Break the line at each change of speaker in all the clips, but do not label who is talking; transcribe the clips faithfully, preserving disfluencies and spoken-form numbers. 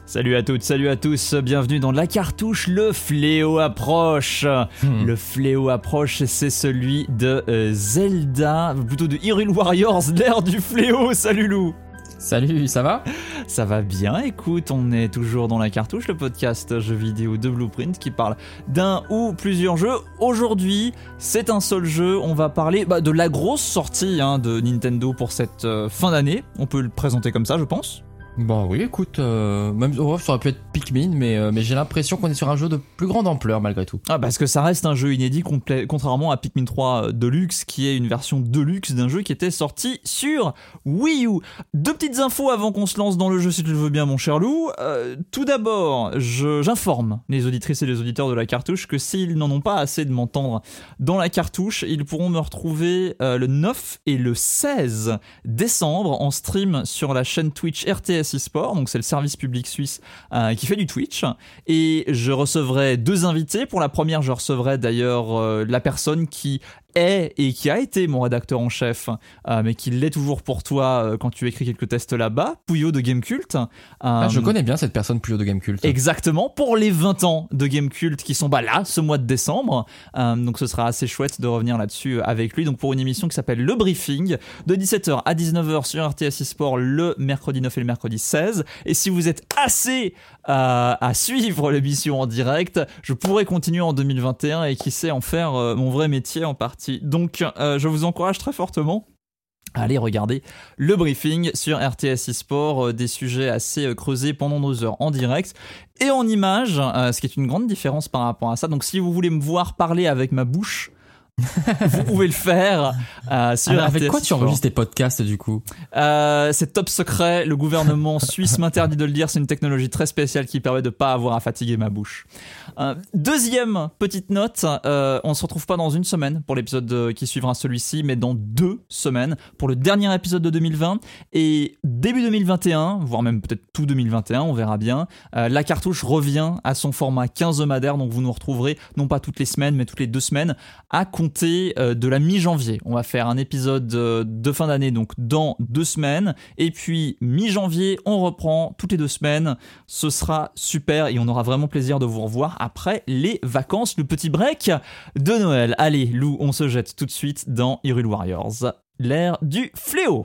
Salut à toutes, salut à tous, bienvenue dans La Cartouche, le fléau approche. Hmm. Le fléau approche, c'est celui de euh, Zelda, plutôt de Hyrule Warriors, l'ère du fléau. Salut Lou.
Salut, ça va ?
Ça va bien, écoute, on est toujours dans La Cartouche, le podcast jeux vidéo de Blueprint qui parle d'un ou plusieurs jeux. Aujourd'hui, c'est un seul jeu, on va parler bah, de la grosse sortie hein, de Nintendo pour cette euh, fin d'année. On peut le présenter comme ça, je pense.
Bah oui, écoute, euh, même oh, ça aurait pu être Pikmin, mais, euh, mais j'ai l'impression qu'on est sur un jeu de plus grande ampleur malgré tout.
Ah, parce que ça reste un jeu inédit, compl- contrairement à Pikmin trois Deluxe, qui est une version Deluxe d'un jeu qui était sorti sur Wii U. Deux petites infos avant qu'on se lance dans le jeu, si tu le veux bien, mon cher Lou. Euh, tout d'abord, je, j'informe les auditrices et les auditeurs de La Cartouche que s'ils n'en ont pas assez de m'entendre dans La Cartouche, ils pourront me retrouver euh, le neuf et le seize décembre en stream sur la chaîne Twitch R T S eSport, donc c'est le service public suisse euh, qui fait du Twitch, et je recevrai deux invités. Pour la première, je recevrai d'ailleurs euh, la personne qui est et qui a été mon rédacteur en chef, euh, mais qui l'est toujours pour toi euh, quand tu écris quelques tests là-bas, Pouillot de Gamecult. Euh,
ah, je connais bien cette personne, Pouillot de Gamecult.
Exactement, pour les vingt ans de Gamecult qui sont bah, là, ce mois de décembre. Euh, donc ce sera assez chouette de revenir là-dessus avec lui. Donc pour une émission qui s'appelle Le Briefing, de dix-sept heures à dix-neuf heures sur R T S eSport le mercredi neuf et le mercredi seize. Et si vous êtes assez euh, à suivre l'émission en direct, je pourrais continuer en deux mille vingt et un et qui sait en faire euh, mon vrai métier en partie. Donc euh, je vous encourage très fortement à aller regarder le briefing sur R T S eSport, euh, des sujets assez euh, creusés pendant nos heures en direct et en images, euh, ce qui est une grande différence par rapport à ça. Donc si vous voulez me voir parler avec ma bouche, vous pouvez le faire euh, sur
Alors,
R T S
avec quoi tu
Sport.
enregistres tes podcasts du coup ?
euh, C'est top secret, le gouvernement suisse m'interdit de le dire, c'est une technologie très spéciale qui permet de pas avoir à fatiguer ma bouche. Euh, deuxième petite note, euh, on se retrouve pas dans une semaine pour l'épisode qui suivra celui-ci, mais dans deux semaines pour le dernier épisode de deux mille vingt, et début deux mille vingt et un, voire même peut-être tout deux mille vingt et un, on verra bien, euh, La Cartouche revient à son format quinzomadaire, donc vous nous retrouverez non pas toutes les semaines mais toutes les deux semaines à compter de la mi-janvier. On va faire un épisode de fin d'année, donc dans deux semaines, et puis mi-janvier, on reprend toutes les deux semaines. Ce sera super et on aura vraiment plaisir de vous revoir après les vacances, le petit break de Noël. Allez, Lou, on se jette tout de suite dans Hyrule Warriors, l'ère du fléau.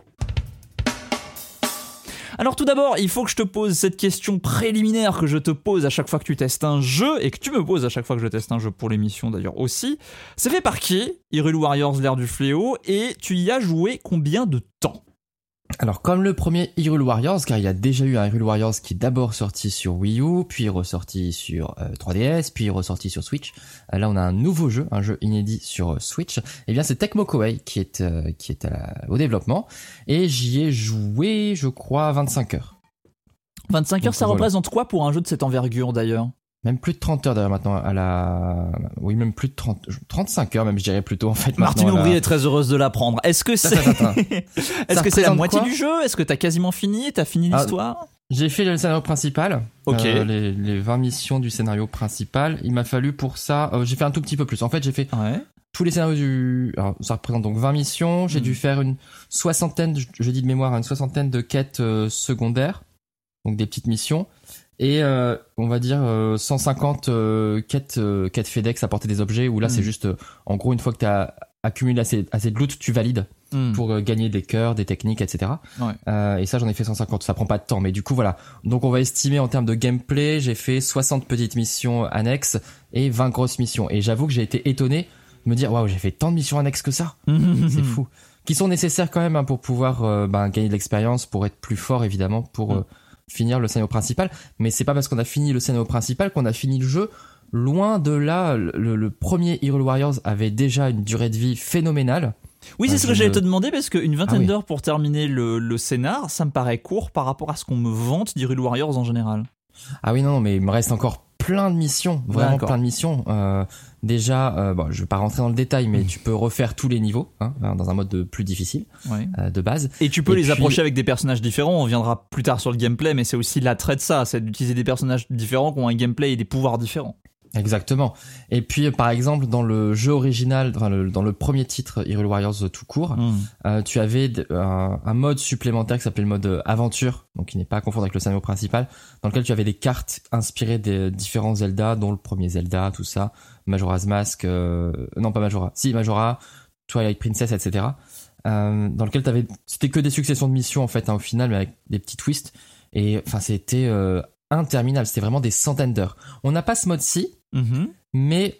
Alors tout d'abord, il faut que je te pose cette question préliminaire que je te pose à chaque fois que tu testes un jeu, et que tu me poses à chaque fois que je teste un jeu pour l'émission d'ailleurs aussi. C'est fait par qui, Hyrule Warriors, l'ère du fléau, et tu y as joué combien de temps ?
Alors comme le premier Hyrule Warriors, car il y a déjà eu un Hyrule Warriors qui est d'abord sorti sur Wii U, puis ressorti sur euh, trois D S, puis ressorti sur Switch. Euh, là on a un nouveau jeu, un jeu inédit sur euh, Switch. Et bien c'est Tecmo Koei qui est euh, qui est à, au développement, et j'y ai joué je crois vingt-cinq heures.
vingt-cinq heures,
Donc,
ça
voilà.
Représente quoi pour un jeu de cette envergure d'ailleurs ?
Même plus de trente heures d'ailleurs maintenant à la... Oui, même plus de trente... trente-cinq heures même, je dirais plutôt en fait.
Martine
Aubry
la... est très heureuse de l'apprendre. Est-ce que c'est,
attends, attends.
Est-ce que c'est la moitié
quoi
du jeu ? Est-ce que t'as quasiment fini ? T'as fini
ah,
l'histoire ?
J'ai fait le scénario principal.
Ok.
Euh, les, les vingt missions du scénario principal. Il m'a fallu pour ça... Euh, j'ai fait un tout petit peu plus. En fait, j'ai fait...
Ouais.
Tous les scénarios du... Alors, ça représente donc vingt missions. J'ai mmh. dû faire une soixantaine, je dis de mémoire, une soixantaine de quêtes euh, secondaires. Donc des petites missions. Et euh, on va dire euh, cent cinquante euh, quêtes, euh, quêtes FedEx, apporter des objets, où là mmh. c'est juste, euh, en gros, une fois que tu as accumulé assez, assez de loot, tu valides mmh. pour euh, gagner des cœurs, des techniques, et cetera. Ouais. Euh, et ça, j'en ai fait cent cinquante, ça prend pas de temps. Mais du coup, voilà. Donc on va estimer en termes de gameplay, j'ai fait soixante petites missions annexes et vingt grosses missions. Et j'avoue que j'ai été étonné de me dire, waouh, j'ai fait tant de missions annexes que ça. C'est fou. Qui sont nécessaires quand même hein, pour pouvoir euh, ben, gagner de l'expérience, pour être plus fort évidemment, pour... Mmh. Euh, finir le scénario principal, mais c'est pas parce qu'on a fini le scénario principal qu'on a fini le jeu. Loin de là, le, le premier Hyrule Warriors avait déjà une durée de vie phénoménale.
Oui, c'est euh, ce que j'allais te demander, parce qu'une vingtaine ah, oui. d'heures pour terminer le, le scénar, ça me paraît court par rapport à ce qu'on me vante d'Hyrule Warriors en général.
Ah oui, non, non, mais il me reste encore plein de missions, vraiment D'accord. plein de missions. Euh, déjà, euh, bon, je vais pas rentrer dans le détail, mais mmh. tu peux refaire tous les niveaux hein, dans un mode de plus difficile ouais. euh, de base.
Et tu peux
Et
les
puis...
approcher avec des personnages différents. On viendra plus tard sur le gameplay, mais c'est aussi l'attrait de ça, c'est d'utiliser des personnages différents qui ont un gameplay et des pouvoirs différents.
Exactement. Et puis par exemple dans le jeu original, enfin le, dans le premier titre Hyrule Warriors tout court, mmh. euh, tu avais un, un mode supplémentaire qui s'appelait le mode aventure, donc qui n'est pas à confondre avec le scénario principal, dans lequel tu avais des cartes inspirées des différents Zelda, dont le premier Zelda, tout ça, Majora's Mask, euh, non pas Majora, si Majora, Twilight Princess, et cetera. Euh, dans lequel t'avais, c'était que des successions de missions en fait, hein, au final, mais avec des petits twists. Et enfin c'était euh, interminable, c'était vraiment des centaines d'heures. On n'a pas ce mode-ci. Mmh. Mais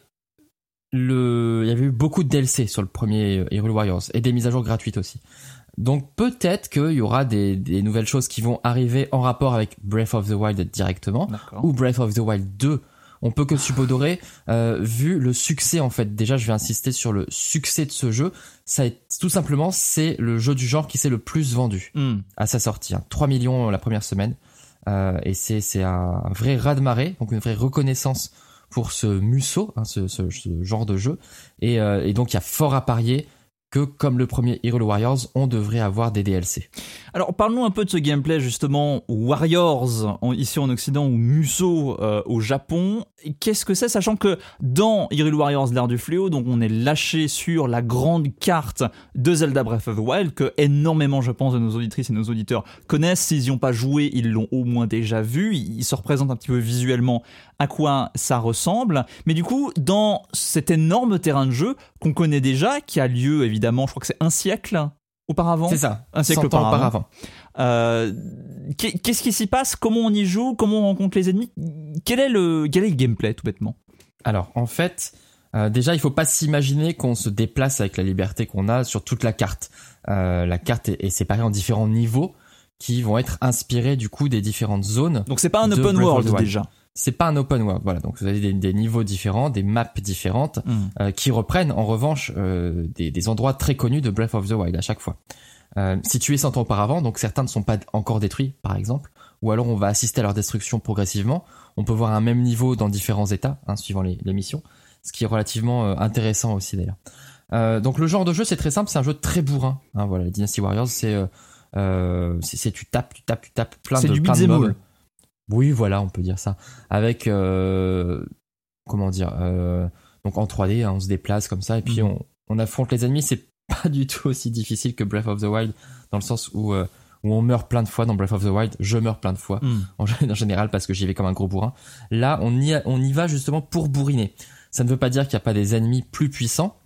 le, il y avait eu beaucoup de D L C sur le premier Hyrule Warriors et des mises à jour gratuites aussi. Donc peut-être qu'il y aura des, des nouvelles choses qui vont arriver en rapport avec Breath of the Wild directement. D'accord. Ou Breath of the Wild deux. On peut que subodorer, euh, vu le succès en fait. Déjà, je vais insister sur le succès de ce jeu. Ça est, tout simplement, c'est le jeu du genre qui s'est le plus vendu mmh. à sa sortie. Hein. trois millions la première semaine. Euh, et c'est, c'est un vrai raz-de-marée, donc une vraie reconnaissance pour ce Musou, hein, ce, ce, ce genre de jeu. Et, euh, et donc, il y a fort à parier que, comme le premier Hyrule Warriors, on devrait avoir des D L C.
Alors, parlons un peu de ce gameplay, justement, Warriors, en, ici en Occident, ou Musou euh, au Japon. Qu'est-ce que c'est, sachant que dans Hyrule Warriors, l'ère du fléau, donc on est lâché sur la grande carte de Zelda Breath of the Wild, que énormément, je pense, de nos auditrices et nos auditeurs connaissent. S'ils n'y ont pas joué, ils l'ont au moins déjà vu. Ils se représentent un petit peu visuellement à quoi ça ressemble. Mais du coup, dans cet énorme terrain de jeu qu'on connaît déjà, qui a lieu, évidemment, je crois que c'est un siècle auparavant.
C'est ça,
un siècle
cent ans
auparavant.
auparavant.
Euh, qu'est-ce qui s'y passe? Comment on y joue? Comment on rencontre les ennemis? Quel est le, quel est le gameplay, tout bêtement?
Alors, en fait, euh, déjà, il faut pas s'imaginer qu'on se déplace avec la liberté qu'on a sur toute la carte. Euh, la carte est, est séparée en différents niveaux qui vont être inspirés du coup des différentes zones.
Donc c'est pas un open world déjà.
C'est pas un open world, voilà. Donc vous avez des, des niveaux différents, des maps différentes, mmh. euh, qui reprennent en revanche euh, des, des endroits très connus de Breath of the Wild à chaque fois. Euh, situés cent ans auparavant, donc certains ne sont pas encore détruits, par exemple, ou alors on va assister à leur destruction progressivement. On peut voir un même niveau dans différents états, hein, suivant les, les missions, ce qui est relativement euh, intéressant aussi d'ailleurs. Euh, donc le genre de jeu, c'est très simple, c'est un jeu très bourrin. Hein, voilà, les Dynasty Warriors, c'est, euh, euh, c'est, c'est tu tapes, tu tapes, tu tapes plein
c'est
de
du
plein de mobs.
Oui,
voilà, on peut dire ça. Avec, euh, comment dire, euh, donc en trois D, hein, on se déplace comme ça et puis mmh. on, on affronte les ennemis. C'est pas du tout aussi difficile que Breath of the Wild, dans le sens où, euh, où on meurt plein de fois dans Breath of the Wild. Je meurs plein de fois, mmh. en, en général, parce que j'y vais comme un gros bourrin. Là, on y, a, on y va justement pour bourriner. Ça ne veut pas dire qu'il n'y a pas des ennemis plus puissants,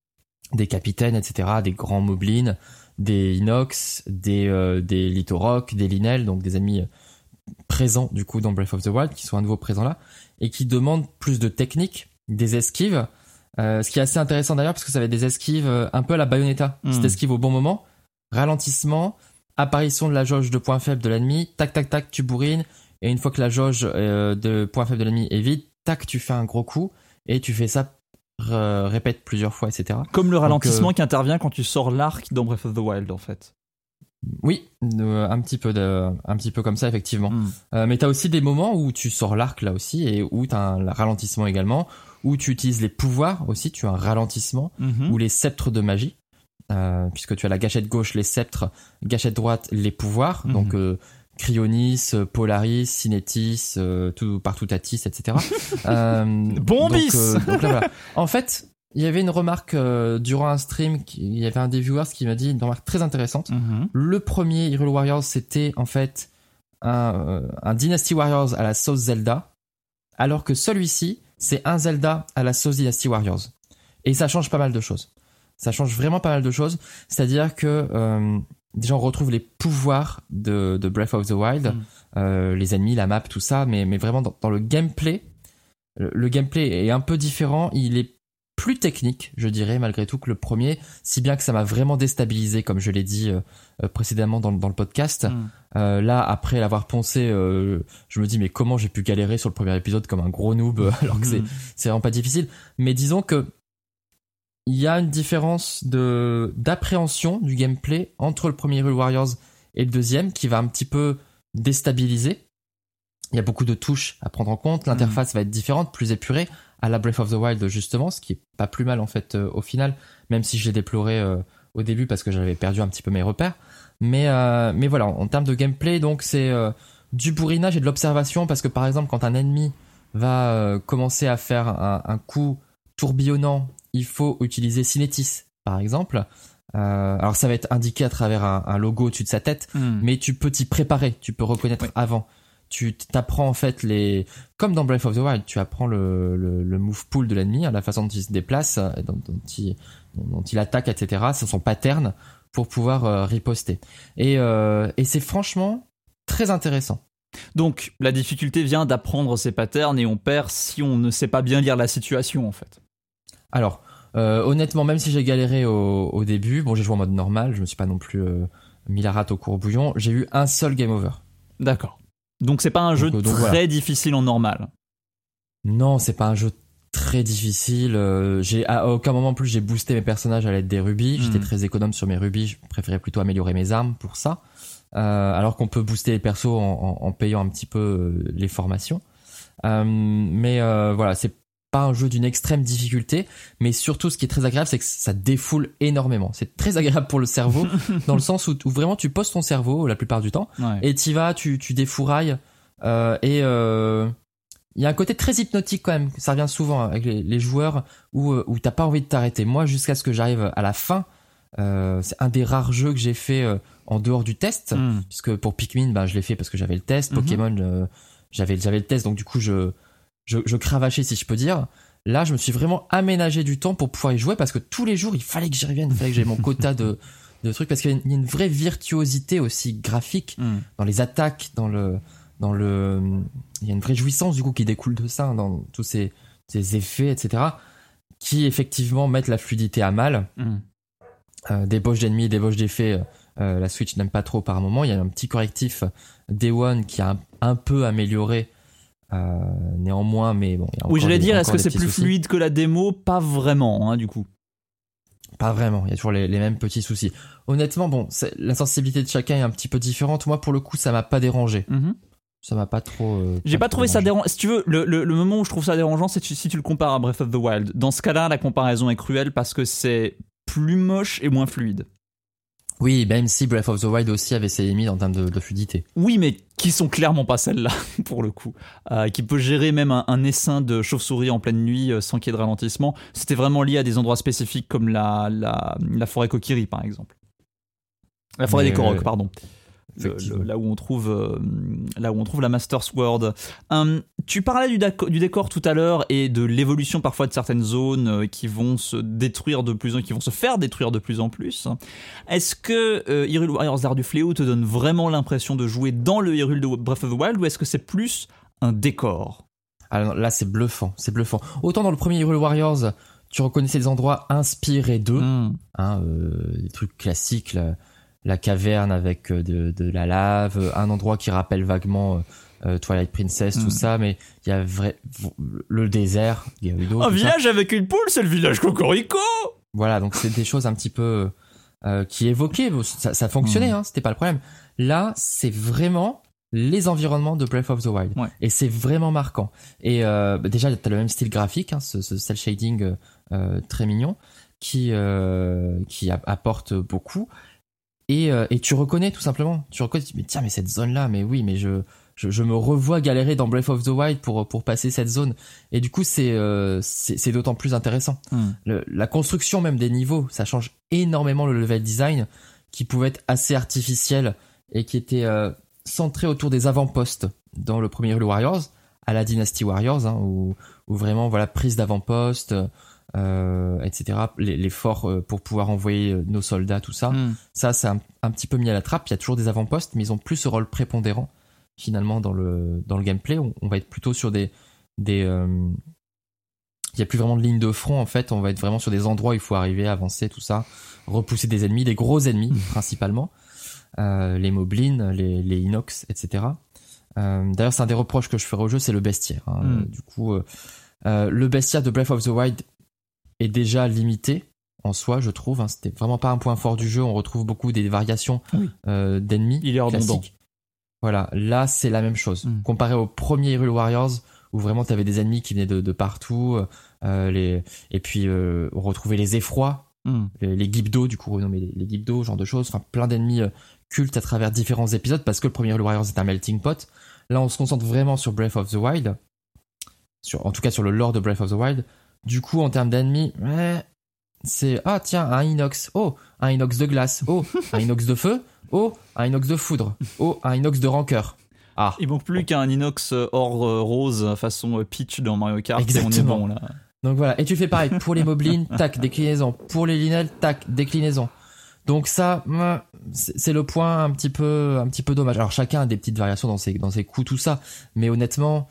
des capitaines, et cetera, des grands moblins, des inox, des, euh, des lithorock, des linel, donc des ennemis présents du coup dans Breath of the Wild, qui sont à nouveau présents là, et qui demandent plus de technique, des esquives, euh, ce qui est assez intéressant d'ailleurs, parce que ça va être des esquives un peu à la Bayonetta. Mmh. C'est esquive au bon moment, ralentissement, apparition de la jauge de points faibles de l'ennemi, tac tac tac, tu bourrines, et une fois que la jauge euh, de points faibles de l'ennemi est vide, tac, tu fais un gros coup, et tu fais ça, r- répète plusieurs fois, et cetera.
Comme le ralentissement Donc, euh, qui intervient quand tu sors l'arc dans Breath of the Wild, en fait.
Oui, euh, un petit peu de, un petit peu comme ça effectivement. Mm. Euh, mais t'as aussi des moments où tu sors l'arc là aussi et où t'as un ralentissement également, où tu utilises les pouvoirs aussi, tu as un ralentissement, mm-hmm. ou les sceptres de magie, euh, puisque tu as la gâchette gauche les sceptres, gâchette droite les pouvoirs, mm-hmm. donc euh, Cryonis, Polaris, Cinetis, euh, tout partout Tatis, et cetera. euh,
Bombis.
Donc, euh, donc là voilà. En fait. Il y avait une remarque euh, durant un stream, qui, il y avait un des viewers qui m'a dit une remarque très intéressante. Mm-hmm. Le premier Hyrule Warriors, c'était en fait un, euh, un Dynasty Warriors à la sauce Zelda, alors que celui-ci, c'est un Zelda à la sauce Dynasty Warriors. Et ça change pas mal de choses. Ça change vraiment pas mal de choses. C'est-à-dire que euh, déjà on retrouve les pouvoirs de, de Breath of the Wild, mm. euh, les ennemis, la map, tout ça, mais, mais vraiment dans, dans le gameplay, le, le gameplay est un peu différent. Il est plus technique, je dirais, malgré tout, que le premier, si bien que ça m'a vraiment déstabilisé, comme je l'ai dit euh, précédemment dans, dans le podcast. Mm. Euh, là, après l'avoir poncé, euh, je me dis, mais comment j'ai pu galérer sur le premier épisode comme un gros noob, alors que mm. c'est, c'est vraiment pas difficile. Mais disons que il y a une différence de, d'appréhension du gameplay entre le premier Hyrule Warriors et le deuxième, qui va un petit peu déstabiliser. Il y a beaucoup de touches à prendre en compte, l'interface mm. va être différente, plus épurée, à la Breath of the Wild justement, ce qui est pas plus mal en fait euh, au final, même si je l'ai déploré euh, au début parce que j'avais perdu un petit peu mes repères. Mais euh, mais voilà, en termes de gameplay, donc c'est euh, du bourrinage et de l'observation, parce que par exemple quand un ennemi va euh, commencer à faire un, un coup tourbillonnant, il faut utiliser Cinetis, par exemple. Euh, alors ça va être indiqué à travers un, un logo au-dessus de sa tête, mm. mais tu peux t'y préparer, tu peux reconnaître oui. avant. Tu t'apprends en fait les, comme dans Breath of the Wild, tu apprends le, le, le move pool de l'ennemi, hein, la façon dont il se déplace, dont, dont, il, dont il attaque, et cetera. C'est son pattern pour pouvoir euh, riposter. Et, euh, et c'est franchement très intéressant.
Donc la difficulté vient d'apprendre ces patterns et on perd si on ne sait pas bien lire la situation en fait.
Alors euh, honnêtement, même si j'ai galéré au, au début, bon j'ai joué en mode normal, je me suis pas non plus euh, mis la rate au courbouillon, j'ai eu un seul game over.
D'accord. Donc c'est pas un jeu
donc,
donc,
très
voilà. difficile en normal.
Non, c'est pas un jeu très difficile. Euh, j'ai à aucun moment plus j'ai boosté mes personnages à l'aide des rubis. Mmh. J'étais très économe sur mes rubis. Je préférais plutôt améliorer mes armes pour ça. Euh, alors qu'on peut booster les persos en, en, en payant un petit peu euh, les formations. Euh, mais euh, voilà, c'est pas un jeu d'une extrême difficulté, mais surtout ce qui est très agréable, c'est que ça défoule énormément. C'est très agréable pour le cerveau, dans le sens où, où vraiment tu poses ton cerveau la plupart du temps, ouais. et t'y vas, tu, tu défourailles, euh, et il euh, y a un côté très hypnotique quand même, ça revient souvent avec les, les joueurs, où, où t'as pas envie de t'arrêter. Moi, jusqu'à ce que j'arrive à la fin, euh, c'est un des rares jeux que j'ai fait euh, en dehors du test, mm. puisque pour Pikmin, bah, je l'ai fait parce que j'avais le test, mm-hmm. Pokémon, euh, j'avais, j'avais le test, donc du coup, je... Je, je cravachais si je peux dire. Là, je me suis vraiment aménagé du temps pour pouvoir y jouer parce que tous les jours, il fallait que j'y revienne, il fallait que j'aie mon quota de, de trucs parce qu'il y a une, il y a une vraie virtuosité aussi graphique mm. dans les attaques, dans le, dans le, il y a une vraie jouissance du coup qui découle de ça, dans tous ces, ces effets, et cetera, qui effectivement mettent la fluidité à mal. Mm. Euh, débauche d'ennemis, débauche d'effets, euh, la Switch n'aime pas trop par moment. Il y a un petit correctif Day One qui a un, un peu amélioré. Euh, néanmoins, mais bon. Il y a
oui, j'allais
des,
dire, est-ce que c'est plus
soucis.
fluide que la démo? Pas vraiment, hein, du coup.
Pas vraiment. Il y a toujours les, les mêmes petits soucis. Honnêtement, bon, c'est, la sensibilité de chacun est un petit peu différente. Moi, pour le coup, ça m'a pas dérangé. Mm-hmm. Ça m'a pas trop. Euh,
J'ai
pas,
pas
trop
trouvé
dérangé.
ça dérangeant. Si tu veux, le, le, le moment où je trouve ça dérangeant, c'est si tu le compares à Breath of the Wild. Dans ce cas-là, la comparaison est cruelle parce que c'est plus moche et moins fluide.
Oui, même si Breath of the Wild aussi avait ses limites en termes de, de fluidité.
Oui, mais qui sont clairement pas celles-là, pour le coup. Euh, qui peut gérer même un, un essaim de chauve-souris en pleine nuit euh, sans qu'il y ait de ralentissement. C'était vraiment lié à des endroits spécifiques comme la, la, la forêt Kokiri, par exemple. La forêt mais des Korok, euh... pardon. Le, le, là où on trouve euh, là où on trouve la Master Sword. Um, tu parlais du, du décor tout à l'heure et de l'évolution parfois de certaines zones euh, qui vont se détruire de plus en qui vont se faire détruire de plus en plus. Est-ce que euh, Hyrule Warriors l'Art du Fléau te donne vraiment l'impression de jouer dans le Hyrule de Breath of the Wild ou est-ce que c'est plus un décor?
Alors là, c'est bluffant, c'est bluffant. Autant dans le premier Hyrule Warriors, tu reconnaissais des endroits inspirés d'eux, mm. hein, euh, des trucs classiques. Là. La caverne avec de, de la lave, un endroit qui rappelle vaguement euh, Twilight Princess, mmh. tout ça, mais il y a vrai, le désert, Gerudo.
Un village ça. Avec une poule, c'est le village Cocorico.
Voilà, donc c'est des choses un petit peu euh, qui évoquaient, ça, ça fonctionnait, mmh. hein, c'était pas le problème. Là, c'est vraiment les environnements de Breath of the Wild, ouais. et c'est vraiment marquant. Et euh, déjà, t'as le même style graphique, hein, ce, ce cel shading euh, très mignon, qui euh, qui apporte beaucoup. Et, euh, et tu reconnais tout simplement, tu reconnais, mais tiens, mais cette zone-là, mais oui, mais je, je, je me revois galérer dans Breath of the Wild pour, pour passer cette zone. Et du coup, c'est, euh, c'est, c'est d'autant plus intéressant. Mm. Le, la construction même des niveaux, ça change énormément le level design, qui pouvait être assez artificiel et qui était euh, centré autour des avant-postes dans le premier Hyrule Warriors, à la Dynasty Warriors, hein, où, où vraiment, voilà, prise d'avant-poste, Euh, et cetera. Les, les forts euh, pour pouvoir envoyer euh, nos soldats, tout ça. Mm. Ça, c'est un, un petit peu mis à la trappe. Il y a toujours des avant-postes, mais ils ont plus ce rôle prépondérant finalement dans le dans le gameplay. On, on va être plutôt sur des des. Euh, il y a plus vraiment de ligne de front en fait. On va être vraiment sur des endroits où il faut arriver, avancer, tout ça, repousser des ennemis, des gros ennemis mm. principalement, euh, les moblins, les les inox, et cetera. Euh, d'ailleurs, c'est un des reproches que je ferai au jeu, c'est le bestiaire. Hein. Mm. Du coup, euh, euh, le bestiaire de Breath of the Wild est déjà limité en soi, je trouve. Hein. C'était vraiment pas un point fort du jeu. On retrouve beaucoup des variations oui. euh, d'ennemis.
Il est redondant.
Voilà, là c'est la même chose. Mm. Comparé au premier Hyrule Warriors, où vraiment t'avais des ennemis qui venaient de, de partout, euh, les... et puis euh, on retrouvait les effrois, mm. les, les Gibdo, du coup renommés les, les Gibdo, genre de choses. Enfin, plein d'ennemis euh, cultes à travers différents épisodes, parce que le premier Hyrule Warriors est un melting pot. Là, on se concentre vraiment sur Breath of the Wild. sur, en tout cas sur le lore de Breath of the Wild. Du coup, en termes d'ennemis, ouais, c'est ah tiens un inox, oh un inox de glace, oh un inox de feu, oh un inox de foudre, oh un inox de rancœur. Ah.
Il manque plus qu'un inox or euh, rose façon euh, Peach dans Mario Kart.
Exactement.
Et on est bon, là.
Donc voilà, et tu fais pareil pour les moblins, tac, déclinaison. Pour les linels, tac, déclinaison. Donc ça, c'est le point un petit peu, un petit peu dommage. Alors chacun a des petites variations dans ses, dans ses coups, tout ça. Mais honnêtement,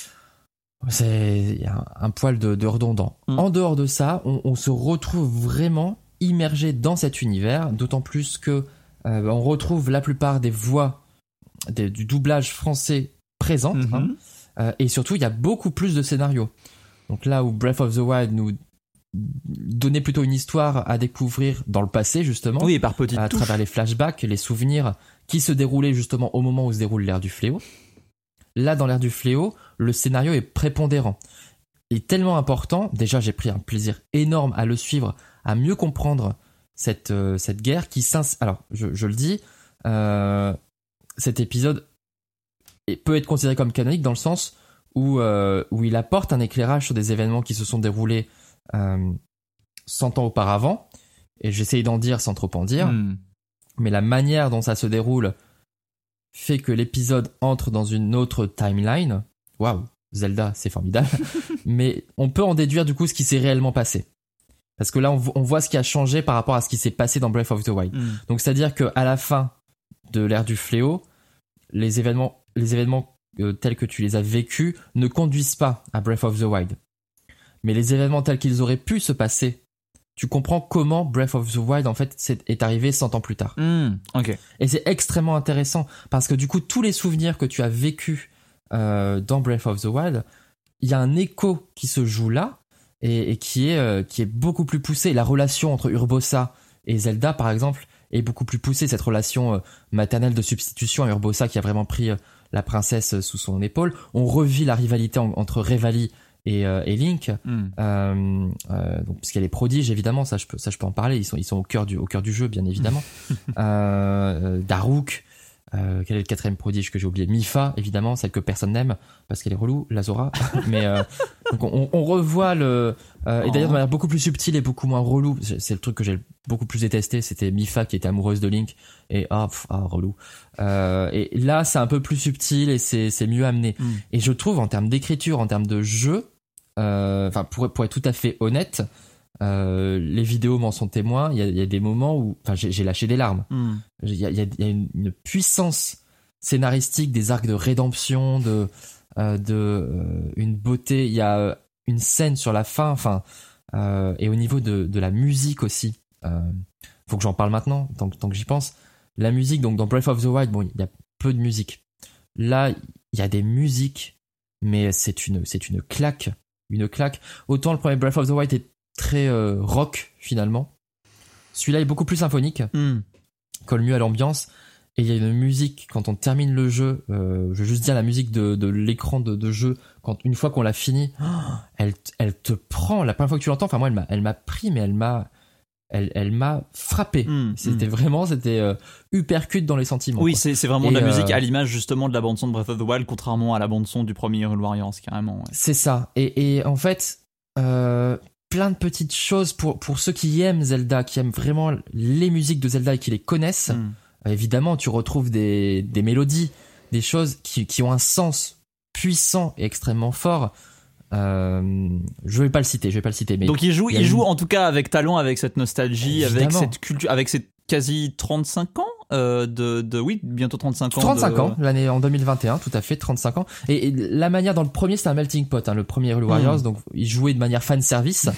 c'est un, un poil de, de redondant. Mmh. En dehors de ça, on, on se retrouve vraiment immergé dans cet univers, d'autant plus que euh, on retrouve la plupart des voix des, du doublage français présentes. Mmh. Hein, euh, et surtout, il y a beaucoup plus de scénarios. Donc là où Breath of the Wild nous donnait plutôt une histoire à découvrir dans le passé, justement.
Oui, par petites
à
touches.
travers les flashbacks, les souvenirs qui se déroulaient justement au moment où se déroule l'ère du fléau. Là, dans l'ère du fléau, le scénario est prépondérant. Et tellement important, déjà j'ai pris un plaisir énorme à le suivre, à mieux comprendre cette, euh, cette guerre qui s'inscrit. Alors, je, je le dis, euh, cet épisode peut être considéré comme canonique dans le sens où, euh, où il apporte un éclairage sur des événements qui se sont déroulés euh, cent ans auparavant, et j'essaye d'en dire sans trop en dire, mm. mais la manière dont ça se déroule fait que l'épisode entre dans une autre timeline. Waouh, Zelda, c'est formidable. Mais on peut en déduire du coup ce qui s'est réellement passé. Parce que là, on, on voit ce qui a changé par rapport à ce qui s'est passé dans Breath of the Wild. Mm. Donc c'est-à-dire qu'à la fin de l'ère du fléau, les événements, les événements Euh, tels que tu les as vécus ne conduisent pas à Breath of the Wild. Mais les événements tels qu'ils auraient pu se passer, tu comprends comment Breath of the Wild en fait est arrivé cent ans plus tard.
Mmh, okay.
Et c'est extrêmement intéressant parce que du coup tous les souvenirs que tu as vécus euh, dans Breath of the Wild, il y a un écho qui se joue là et, et qui est euh, qui est beaucoup plus poussé. La relation entre Urbosa et Zelda par exemple est beaucoup plus poussée, cette relation euh, maternelle de substitution à Urbosa qui a vraiment pris euh, la princesse sous son épaule. On revit la rivalité en, entre Revali et, euh, et Link, mm. euh, euh, donc puisqu'elle est prodige évidemment, ça je peux, ça je peux en parler. Ils sont, ils sont au cœur du, au cœur du jeu bien évidemment. euh, Daruk, euh, quel est le quatrième prodige que j'ai oublié? Mifa évidemment, celle que personne n'aime parce qu'elle est relou, la Zora. Mais euh, donc on, on revoit le euh, et d'ailleurs de manière beaucoup plus subtile et beaucoup moins relou. C'est le truc que j'ai beaucoup plus détesté, c'était Mifa qui était amoureuse de Link et ah, pff, ah relou. Euh, et là c'est un peu plus subtil et c'est c'est mieux amené. Mm. Et je trouve en termes d'écriture, en termes de jeu, enfin euh, pour pour être tout à fait honnête, euh, les vidéos m'en sont témoins. Il y a, il y a des moments où, enfin j'ai, j'ai lâché des larmes. Mm. Il y a, il y a, il y a une, une puissance scénaristique, des arcs de rédemption, de euh, de euh, une beauté. Il y a une scène sur la fin, enfin euh, et au niveau de de la musique aussi. Euh, faut que j'en parle maintenant, tant, tant que j'y pense. La musique, donc dans Breath of the Wild, bon, il y a peu de musique. Là, il y a des musiques, mais c'est une, c'est une claque, une claque. Autant le premier Breath of the Wild est très euh, rock finalement. Celui-là est beaucoup plus symphonique, mm. colle mieux à l'ambiance. Et il y a une musique quand on termine le jeu. Euh, je veux juste dire la musique de, de l'écran de, de jeu. Quand une fois qu'on l'a fini, elle, elle te prend. La première fois que tu l'entends, enfin moi, elle m'a, elle m'a pris, mais elle m'a. Elle, elle m'a frappé. Mmh, c'était mmh. vraiment, c'était euh, uppercut dans les sentiments.
Oui,
quoi.
c'est, c'est vraiment
et
de la
euh,
musique à l'image justement de la bande son de Breath of the Wild, contrairement à la bande son du premier Hyrule Warriors, carrément. Ouais.
C'est ça. Et, et en fait, euh, plein de petites choses pour pour ceux qui aiment Zelda, qui aiment vraiment les musiques de Zelda et qui les connaissent. Mmh. Euh, évidemment, tu retrouves des des mélodies, des choses qui qui ont un sens puissant et extrêmement fort. Euh, je vais pas le citer, je vais pas le citer. Mais
donc il joue, il, il
une...
joue en tout cas avec talent, avec cette nostalgie,
évidemment.
avec cette culture, avec ces quasi trente-cinq ans euh, de, de, oui, bientôt trente-cinq ans.
trente-cinq
de...
ans, l'année en deux mille vingt et un, tout à fait, trente-cinq ans. Et, et la manière dans le premier, c'était un melting pot, hein, le premier Hyrule Warriors, mmh. donc il jouait de manière fan service.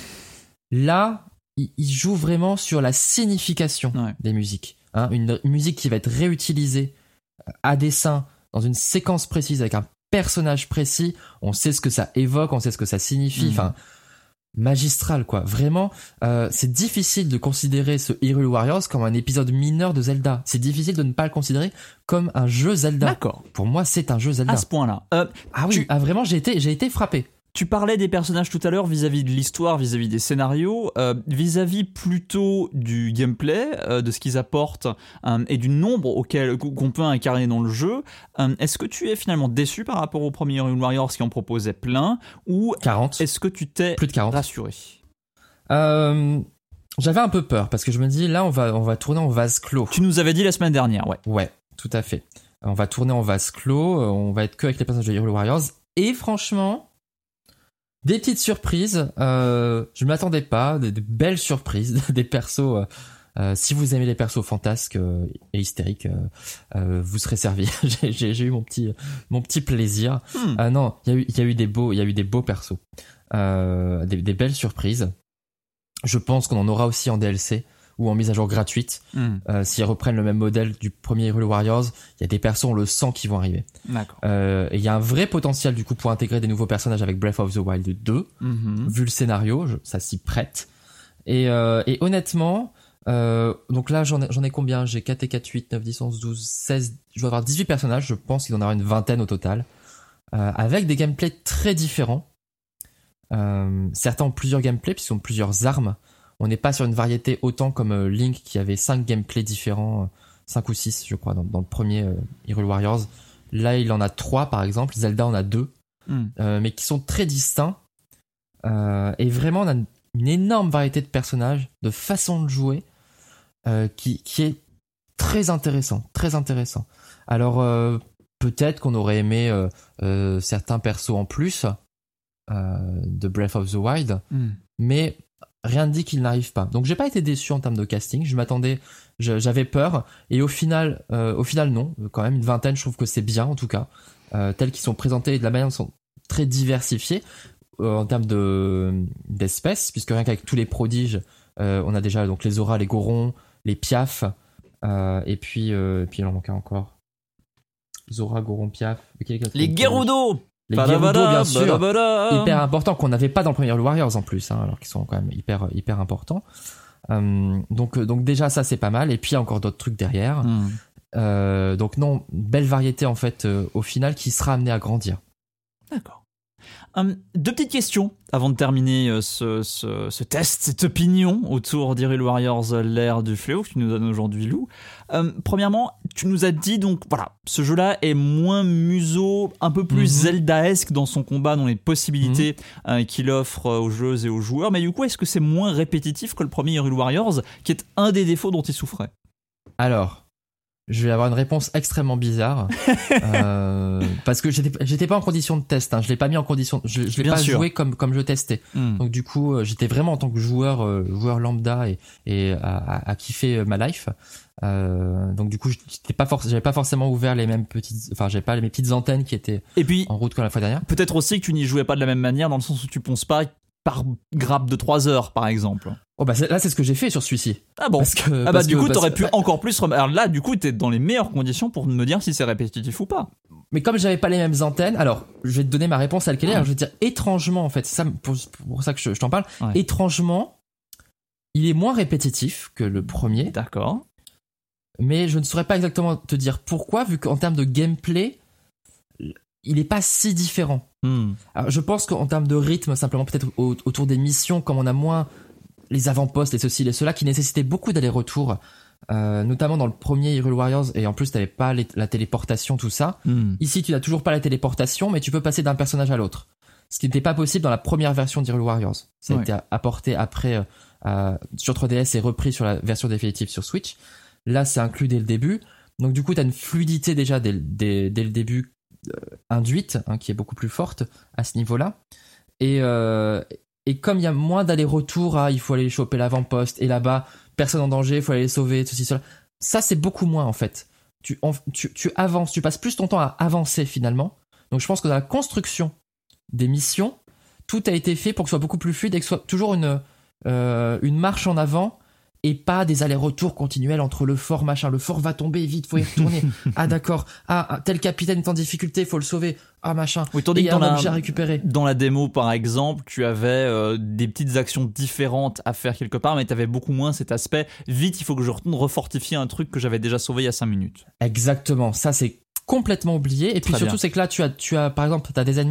Là, il, il joue vraiment sur la signification ouais. des musiques. Hein, une, une musique qui va être réutilisée à dessein dans une séquence précise avec un personnage précis, on sait ce que ça évoque, on sait ce que ça signifie, enfin mmh. magistral quoi, vraiment euh, c'est difficile de considérer ce Hyrule Warriors comme un épisode mineur de Zelda, c'est difficile de ne pas le considérer comme un jeu Zelda.
D'accord.
Pour moi c'est un jeu Zelda.
À ce point là. Euh,
ah oui,
tu...
ah, vraiment j'ai été, j'ai été frappé.
Tu parlais des personnages tout à l'heure vis-à-vis de l'histoire, vis-à-vis des scénarios, euh, vis-à-vis plutôt du gameplay, euh, de ce qu'ils apportent euh, et du nombre auquel qu'on peut incarner dans le jeu. Euh, est-ce que tu es finalement déçu par rapport au premier Hyrule Warriors qui en proposait plein, ou
quarante
est-ce que tu t'es
plus de quarante
rassuré?
euh, J'avais un peu peur parce que je me dis là on va on va tourner en vase clos.
Tu nous avais dit la semaine dernière, ouais.
Ouais, tout à fait. On va tourner en vase clos, on va être que avec les personnages de Hyrule Warriors et franchement. Des petites surprises, euh, je m'attendais pas, des, des belles surprises, des persos. Euh, euh, si vous aimez les persos fantasques euh, et hystériques, euh, euh, vous serez servi. j'ai, j'ai, j'ai eu mon petit, mon petit plaisir.
Hmm.
Euh, non, il y a eu, il y a eu des beaux, il y a eu des beaux persos, euh, des, des belles surprises. Je pense qu'on en aura aussi en D L C ou en mise à jour gratuite.
Hmm.
Euh, s'ils reprennent le même modèle du premier Hyrule Warriors, il y a des persos, on le sent, qui vont arriver.
D'accord.
Euh, et il y a un vrai potentiel du coup pour intégrer des nouveaux personnages avec Breath of the Wild deux.
Mm-hmm.
Vu le scénario, je, ça s'y prête. Et, euh, et honnêtement, euh, donc là j'en ai, j'en ai combien? J'ai quatre et quatre, huit, neuf, dix, onze, douze, seize, je vais avoir dix-huit personnages, je pense qu'il y en aura une vingtaine au total. Euh, avec des gameplays très différents. Euh, certains ont plusieurs gameplays puisqu'ils ont plusieurs armes. On n'est pas sur une variété autant comme euh, Link qui avait cinq gameplays différents, euh, cinq ou six je crois dans, dans le premier euh, Hyrule Warriors. Là il en a trois par exemple, Zelda en a deux,
Mm.
euh, mais qui sont très distincts. Euh, et vraiment on a une, une énorme variété de personnages, de façons de jouer, euh, qui, qui est très intéressant, très intéressant. Alors euh, peut-être qu'on aurait aimé euh, euh, certains persos en plus euh, de Breath of the Wild,
Mm.
mais rien ne dit qu'il n'arrive pas. Donc j'ai pas été déçu en termes de casting. Je m'attendais, je, j'avais peur, et au final, euh, au final non. Quand même une vingtaine, je trouve que c'est bien en tout cas, euh, tels qu'ils sont présentés et de la manière dont ils sont très diversifiés euh, en termes de d'espèces, puisque rien qu'avec tous les prodiges, euh, on a déjà donc les Zora, les Gorons, les Piaf, euh, et puis euh, et puis il en manquait encore. Zora, Goron, Piaf.
Les Gerudo.
Les Gerudo, bien sûr,
Badabada.
hyper importants, qu'on n'avait pas dans le premier Hyrule Warriors en plus, hein, alors qu'ils sont quand même hyper hyper importants. Euh, donc donc déjà ça c'est pas mal, et puis il y a encore d'autres trucs derrière.
Mm.
Euh, donc non, belle variété en fait euh, au final qui sera amenée à grandir.
D'accord. Hum, deux petites questions avant de terminer euh, ce, ce, ce test, cette opinion autour d'Hyrule Warriors, euh, l'ère du fléau que tu nous donnes aujourd'hui, Lou. Hum, premièrement, tu nous as dit donc voilà, ce jeu-là est moins museau, un peu plus
Mm-hmm.
Zeldaesque dans son combat, dans les possibilités mm-hmm. euh, qu'il offre euh, aux joueuses et aux joueurs. Mais du coup, est-ce que c'est moins répétitif que le premier Hyrule Warriors, qui est un des défauts dont il souffrait?
Alors, je vais avoir une réponse extrêmement bizarre euh, parce que j'étais j'étais pas en condition de test, hein, je l'ai pas mis en condition, je, je l'ai
Bien
pas
sûr.
joué comme comme je testais.
Mm.
Donc du coup, euh, j'étais vraiment en tant que joueur euh, joueur lambda et et à, à, à kiffer ma life. Euh, donc du coup, j'étais pas forc- j'avais pas forcément ouvert les mêmes petites, enfin j'avais pas les mes petites antennes qui étaient
Et puis,
en route comme la fois dernière.
peut-être aussi que tu n'y jouais pas de la même manière, dans le sens où tu ponces pas par grappe de trois heures, par exemple.
Oh bah c'est- là c'est ce que j'ai fait sur celui-ci.
Ah bon.
Parce que,
Ah bah
parce
du
que-
coup
parce-
t'aurais pu encore plus rem- alors là du coup t'es dans les meilleures conditions pour me dire si c'est répétitif ou pas.
Mais comme j'avais pas les mêmes antennes, alors je vais te donner ma réponse à laquelle est. Alors je vais te dire étrangement en fait, c'est ça pour, pour ça que je, je t'en parle.
Ouais.
Étrangement, il est moins répétitif que le premier,
D'accord.
mais je ne saurais pas exactement te dire pourquoi, vu qu'en termes de gameplay, il est pas si différent.
Hmm.
Alors je pense qu'en termes de rythme, simplement peut-être au- autour des missions, comme on a moins les avant-postes, les ceci, les cela, qui nécessitaient beaucoup d'allers-retours, euh, notamment dans le premier Hyrule Warriors, et en plus t'avais pas les- la téléportation, tout ça.
Hmm.
Ici, tu n'as toujours pas la téléportation, mais tu peux passer d'un personnage à l'autre. Ce qui n'était pas possible dans la première version d'Hyrule Warriors. Ça a
Ouais.
été apporté après euh, euh, sur trois D S et repris sur la version définitive sur Switch. Là, c'est inclus dès le début. Donc du coup, tu as une fluidité déjà dès, dès, dès le début euh, induite, hein, qui est beaucoup plus forte à ce niveau-là. Et, euh, et comme il y a moins d'allers-retours, ah, il faut aller choper l'avant-poste, et là-bas, personne en danger, il faut aller les sauver, ceci, cela. Ça, c'est beaucoup moins en fait. Tu, en- tu, tu avances, tu passes plus ton temps à avancer finalement. Donc je pense que dans la construction des missions, tout a été fait pour que ce soit beaucoup plus fluide et que ce soit toujours une, euh, une marche en avant et pas des allers-retours continuels entre le fort machin. Le fort va tomber, vite, faut y retourner. Ah d'accord, ah ah, tel capitaine est en difficulté, faut le sauver. Ah machin,
Oui,
et
tandis
il
que
y a
dans
un
la,
objet à récupérer.
dans la démo par exemple, tu avais euh, des petites actions différentes à faire quelque part, mais tu avais beaucoup moins cet aspect vite, il faut que je retourne refortifier un truc que j'avais déjà sauvé il y a cinq minutes.
Exactement, ça c'est complètement oublié. Et puis
Très
surtout
bien.
c'est que là tu as, tu as par exemple, tu as des ennemis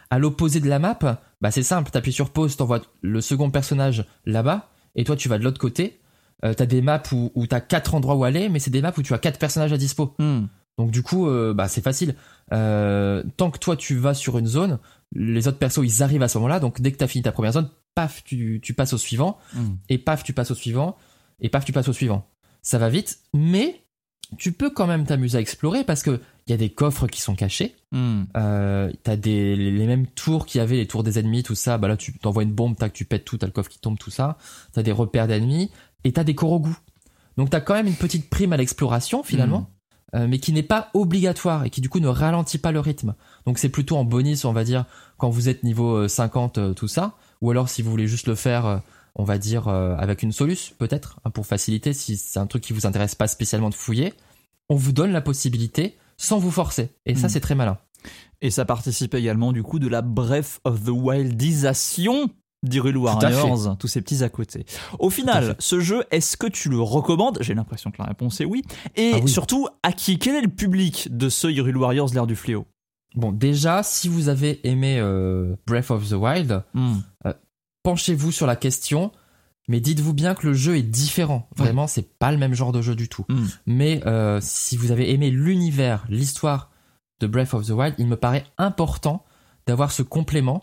À l'opposé de la map, bah c'est simple, t'appuies sur pause, t'envoies le second personnage là-bas, et toi tu vas de l'autre côté. Euh, t'as des maps où, où t'as quatre endroits où aller, mais c'est des maps où tu as quatre personnages à dispo.
Mm.
Donc du coup, euh, bah c'est facile. Euh, tant que toi tu vas sur une zone, les autres persos ils arrivent à ce moment-là. Donc dès que t'as fini ta première zone, paf, tu, tu passes au suivant,
Mm.
et paf, tu passes au suivant, et paf, tu passes au suivant. Ça va vite, mais tu peux quand même t'amuser à explorer parce que il y a des coffres qui sont cachés.
Mm.
Euh, t'as des les mêmes tours qu'il y avait, les tours des ennemis, tout ça. Bah là, tu t'envoies une bombe, tac, tu pètes tout, t'as le coffre qui tombe, tout ça. T'as des repères d'ennemis et t'as des korogus. Donc t'as quand même une petite prime à l'exploration finalement.
Mm.
Euh, mais qui n'est pas obligatoire et qui du coup ne ralentit pas le rythme. Donc c'est plutôt en bonus, on va dire, quand vous êtes niveau cinquante, euh, tout ça, ou alors si vous voulez juste le faire, euh, on va dire, euh, avec une soluce, peut-être, hein, pour faciliter, si c'est un truc qui vous intéresse pas spécialement de fouiller, on vous donne la possibilité sans vous forcer. Et ça,
Mm.
c'est très malin.
Et ça participe également du coup de la Breath of the Wildisation d'Hyrule
Tout à fait.
Warriors, tous ces petits à côté. Au final,
fait.
ce jeu, est-ce que tu le recommandes ? J'ai l'impression que la réponse est oui. Et
Ah oui.
surtout, à qui ? Quel est le public de ce Hyrule Warriors, l'ère du fléau ?
Bon, déjà, si vous avez aimé euh, Breath of the Wild,
Mm.
penchez-vous sur la question, mais dites-vous bien que le jeu est différent. Vraiment, c'est pas le même genre de jeu du tout.
Mm.
Mais euh, si vous avez aimé l'univers, l'histoire de Breath of the Wild, il me paraît important d'avoir ce complément,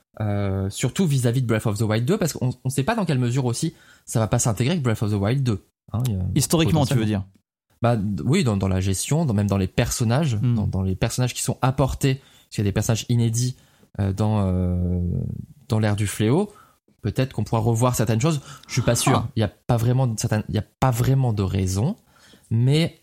euh, surtout vis-à-vis de Breath of the Wild deux, parce qu'on ne sait pas dans quelle mesure aussi ça va pas s'intégrer avec Breath of the Wild deux. Hein, il y a-
Historiquement, tu veux dire ?
Bah d- oui, dans, dans la gestion, dans, même dans les personnages,
Mm.
dans, dans les personnages qui sont apportés, parce qu'il y a des personnages inédits euh, dans euh, dans l'ère du fléau. Peut-être qu'on pourra revoir certaines choses. Je suis pas sûr.
Ah.
Il y a pas vraiment de certaines, il y a pas vraiment de raison, mais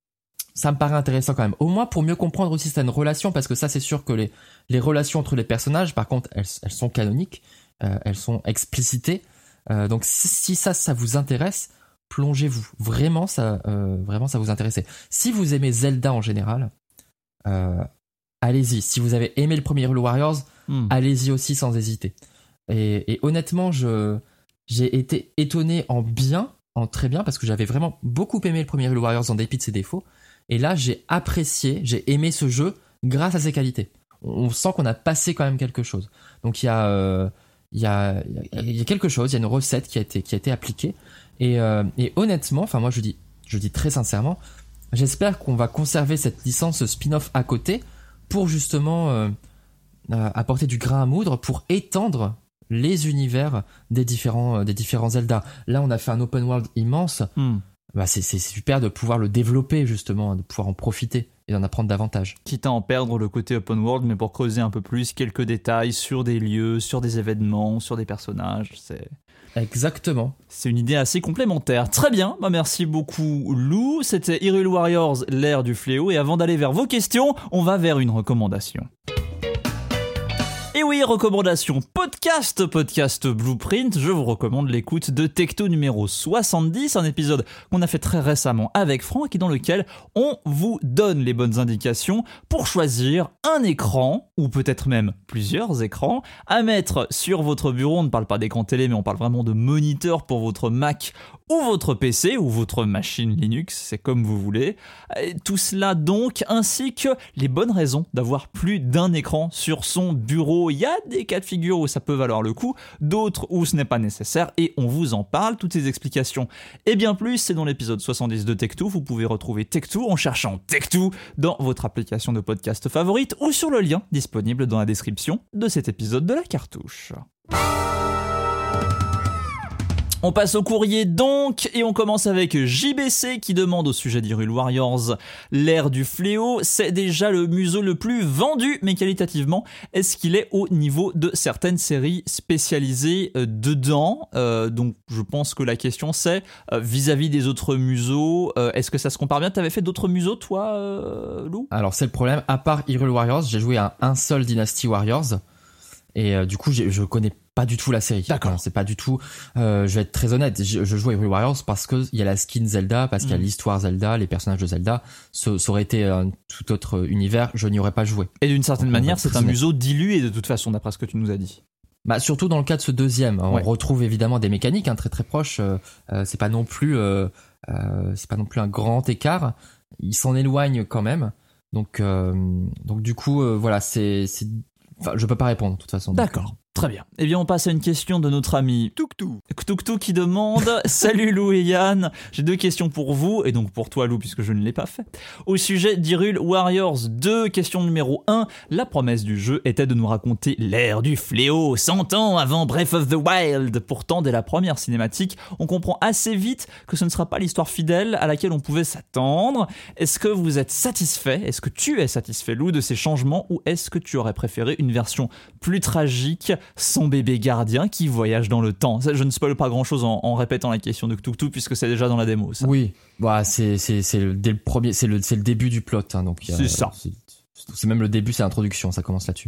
ça me paraît intéressant quand même. Au moins pour mieux comprendre aussi certaines relations, parce que ça c'est sûr que les les relations entre les personnages, par contre, elles elles sont canoniques, euh, elles sont explicitées. Euh, donc si, si ça ça vous intéresse, plongez-vous. Vraiment ça euh, vraiment ça vous intéressait. Si vous aimez Zelda en général, euh, allez-y. Si vous avez aimé le premier Hyrule Warriors,
Mm.
allez-y aussi sans hésiter. Et, et honnêtement, je j'ai été étonné en bien, en très bien, parce que j'avais vraiment beaucoup aimé le premier Hyrule Warriors en dépit de ses défauts. Et là, j'ai apprécié, j'ai aimé ce jeu grâce à ses qualités. On, on sent qu'on a passé quand même quelque chose. Donc il y a euh, il y a il y a- il y a quelque chose, il y a une recette qui a été qui a été appliquée. Et, euh, et honnêtement, enfin moi je dis je dis très sincèrement, j'espère qu'on va conserver cette licence spin-off à côté pour justement euh, euh, apporter du grain à moudre pour étendre les univers des différents euh, des différents Zelda. Là, on a fait un open world immense.
Mm.
Bah, c'est c'est super de pouvoir le développer justement, de pouvoir en profiter et d'en apprendre davantage.
Quitte à en perdre le côté open world, mais pour creuser un peu plus, quelques détails sur des lieux, sur des événements, sur des personnages, c'est...
Exactement.
C'est une idée assez complémentaire. Très bien, bah merci beaucoup Lou. C'était Hyrule Warriors, l'ère du fléau. Et avant d'aller vers vos questions, on va vers une recommandation. Et oui, recommandation podcast, podcast Blueprint. Je vous recommande l'écoute de Tecto numéro soixante-dix, un épisode qu'on a fait très récemment avec Franck et dans lequel on vous donne les bonnes indications pour choisir un écran, ou peut-être même plusieurs écrans, à mettre sur votre bureau. On ne parle pas d'écran télé, mais on parle vraiment de moniteur pour votre Mac ou votre P C ou votre machine Linux, c'est comme vous voulez. Et tout cela donc, ainsi que les bonnes raisons d'avoir plus d'un écran sur son bureau. Il y a des cas de figure où ça peut valoir le coup, d'autres où ce n'est pas nécessaire, et on vous en parle. Toutes ces explications et bien plus, c'est dans l'épisode soixante-dix de Tech deux. Vous pouvez retrouver Tech deux en cherchant Tech deux dans votre application de podcast favorite ou sur le lien disponible dans la description de cet épisode de la cartouche. On passe au courrier donc, et on commence avec J B C qui demande au sujet d'Hyrule Warriors, l'ère du fléau. C'est déjà le museau le plus vendu, mais qualitativement, est-ce qu'il est au niveau de certaines séries spécialisées euh, dedans euh, Donc je pense que la question c'est, euh, vis-à-vis des autres museaux, euh, est-ce que ça se compare bien ? T'avais fait d'autres museaux toi, euh, Lou ?
Alors c'est le problème, à part Hyrule Warriors, j'ai joué à un seul Dynasty Warriors. Et euh, du coup, j'ai, je connais pas du tout la série.
D'accord.
Enfin, c'est pas du tout. Euh, je vais être très honnête. Je, je joue à Hyrule Warriors parce que il y a la skin Zelda, parce qu'il y a
Mm.
l'histoire Zelda, les personnages de Zelda. Ça, ça aurait été un tout autre univers. Je n'y aurais pas joué.
Et d'une certaine
Donc, on va
manière,
être
c'est
très
un
honnête.
museau dilué de toute façon, d'après ce que tu nous as dit.
Bah surtout dans le cas de ce deuxième, on
Ouais.
retrouve évidemment des mécaniques hein, très très proches. Euh, euh, c'est pas non plus, euh, euh, c'est pas non plus un grand écart. Il s'en éloigne quand même. Donc euh, donc du coup, euh, voilà, c'est c'est enfin, je peux pas répondre de toute façon.
D'accord. Très bien. Eh bien, on passe à une question de notre ami Touktou. Touktou qui demande « Salut Lou et Yann, j'ai deux questions pour vous, et donc pour toi Lou, puisque je ne l'ai pas fait. Au sujet d'Hyrule Warriors deux, question numéro un. La promesse du jeu était de nous raconter l'ère du fléau, cent ans avant Breath of the Wild. Pourtant, dès la première cinématique, on comprend assez vite que ce ne sera pas l'histoire fidèle à laquelle on pouvait s'attendre. Est-ce que vous êtes satisfait ? Est-ce que tu es satisfait, Lou, de ces changements, ou est-ce que tu aurais préféré une version plus tragique, son bébé gardien qui voyage dans le temps? Ça, je ne spoil pas grand chose en, en répétant la question de Touktou puisque c'est déjà dans la démo, ça.
Oui, bah, c'est, c'est, c'est le, dès le premier, c'est le, c'est le début du plot, hein, donc.
C'est euh, ça.
C'est, c'est même le début, c'est l'introduction, ça commence là-dessus.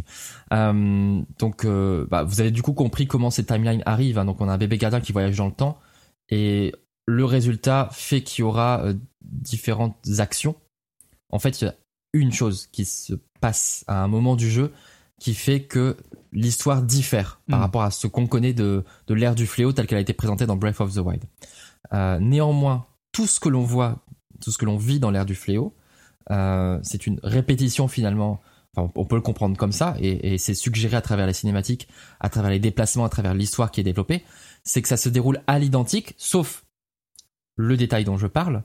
Euh, donc, euh, bah, vous avez du coup compris comment ces timelines arrivent, hein, donc on a un bébé gardien qui voyage dans le temps et le résultat fait qu'il y aura euh, différentes actions. En fait, il y a une chose qui se passe à un moment du jeu qui fait que l'histoire diffère par mmh. rapport à ce qu'on connaît de, de l'ère du fléau telle qu'elle a été présentée dans Breath of the Wild. Euh, néanmoins, tout ce que l'on voit, tout ce que l'on vit dans l'ère du fléau, euh, c'est une répétition finalement, enfin, on peut le comprendre comme ça, et, et c'est suggéré à travers les cinématiques, à travers les déplacements, à travers l'histoire qui est développée, c'est que ça se déroule à l'identique, sauf le détail dont je parle,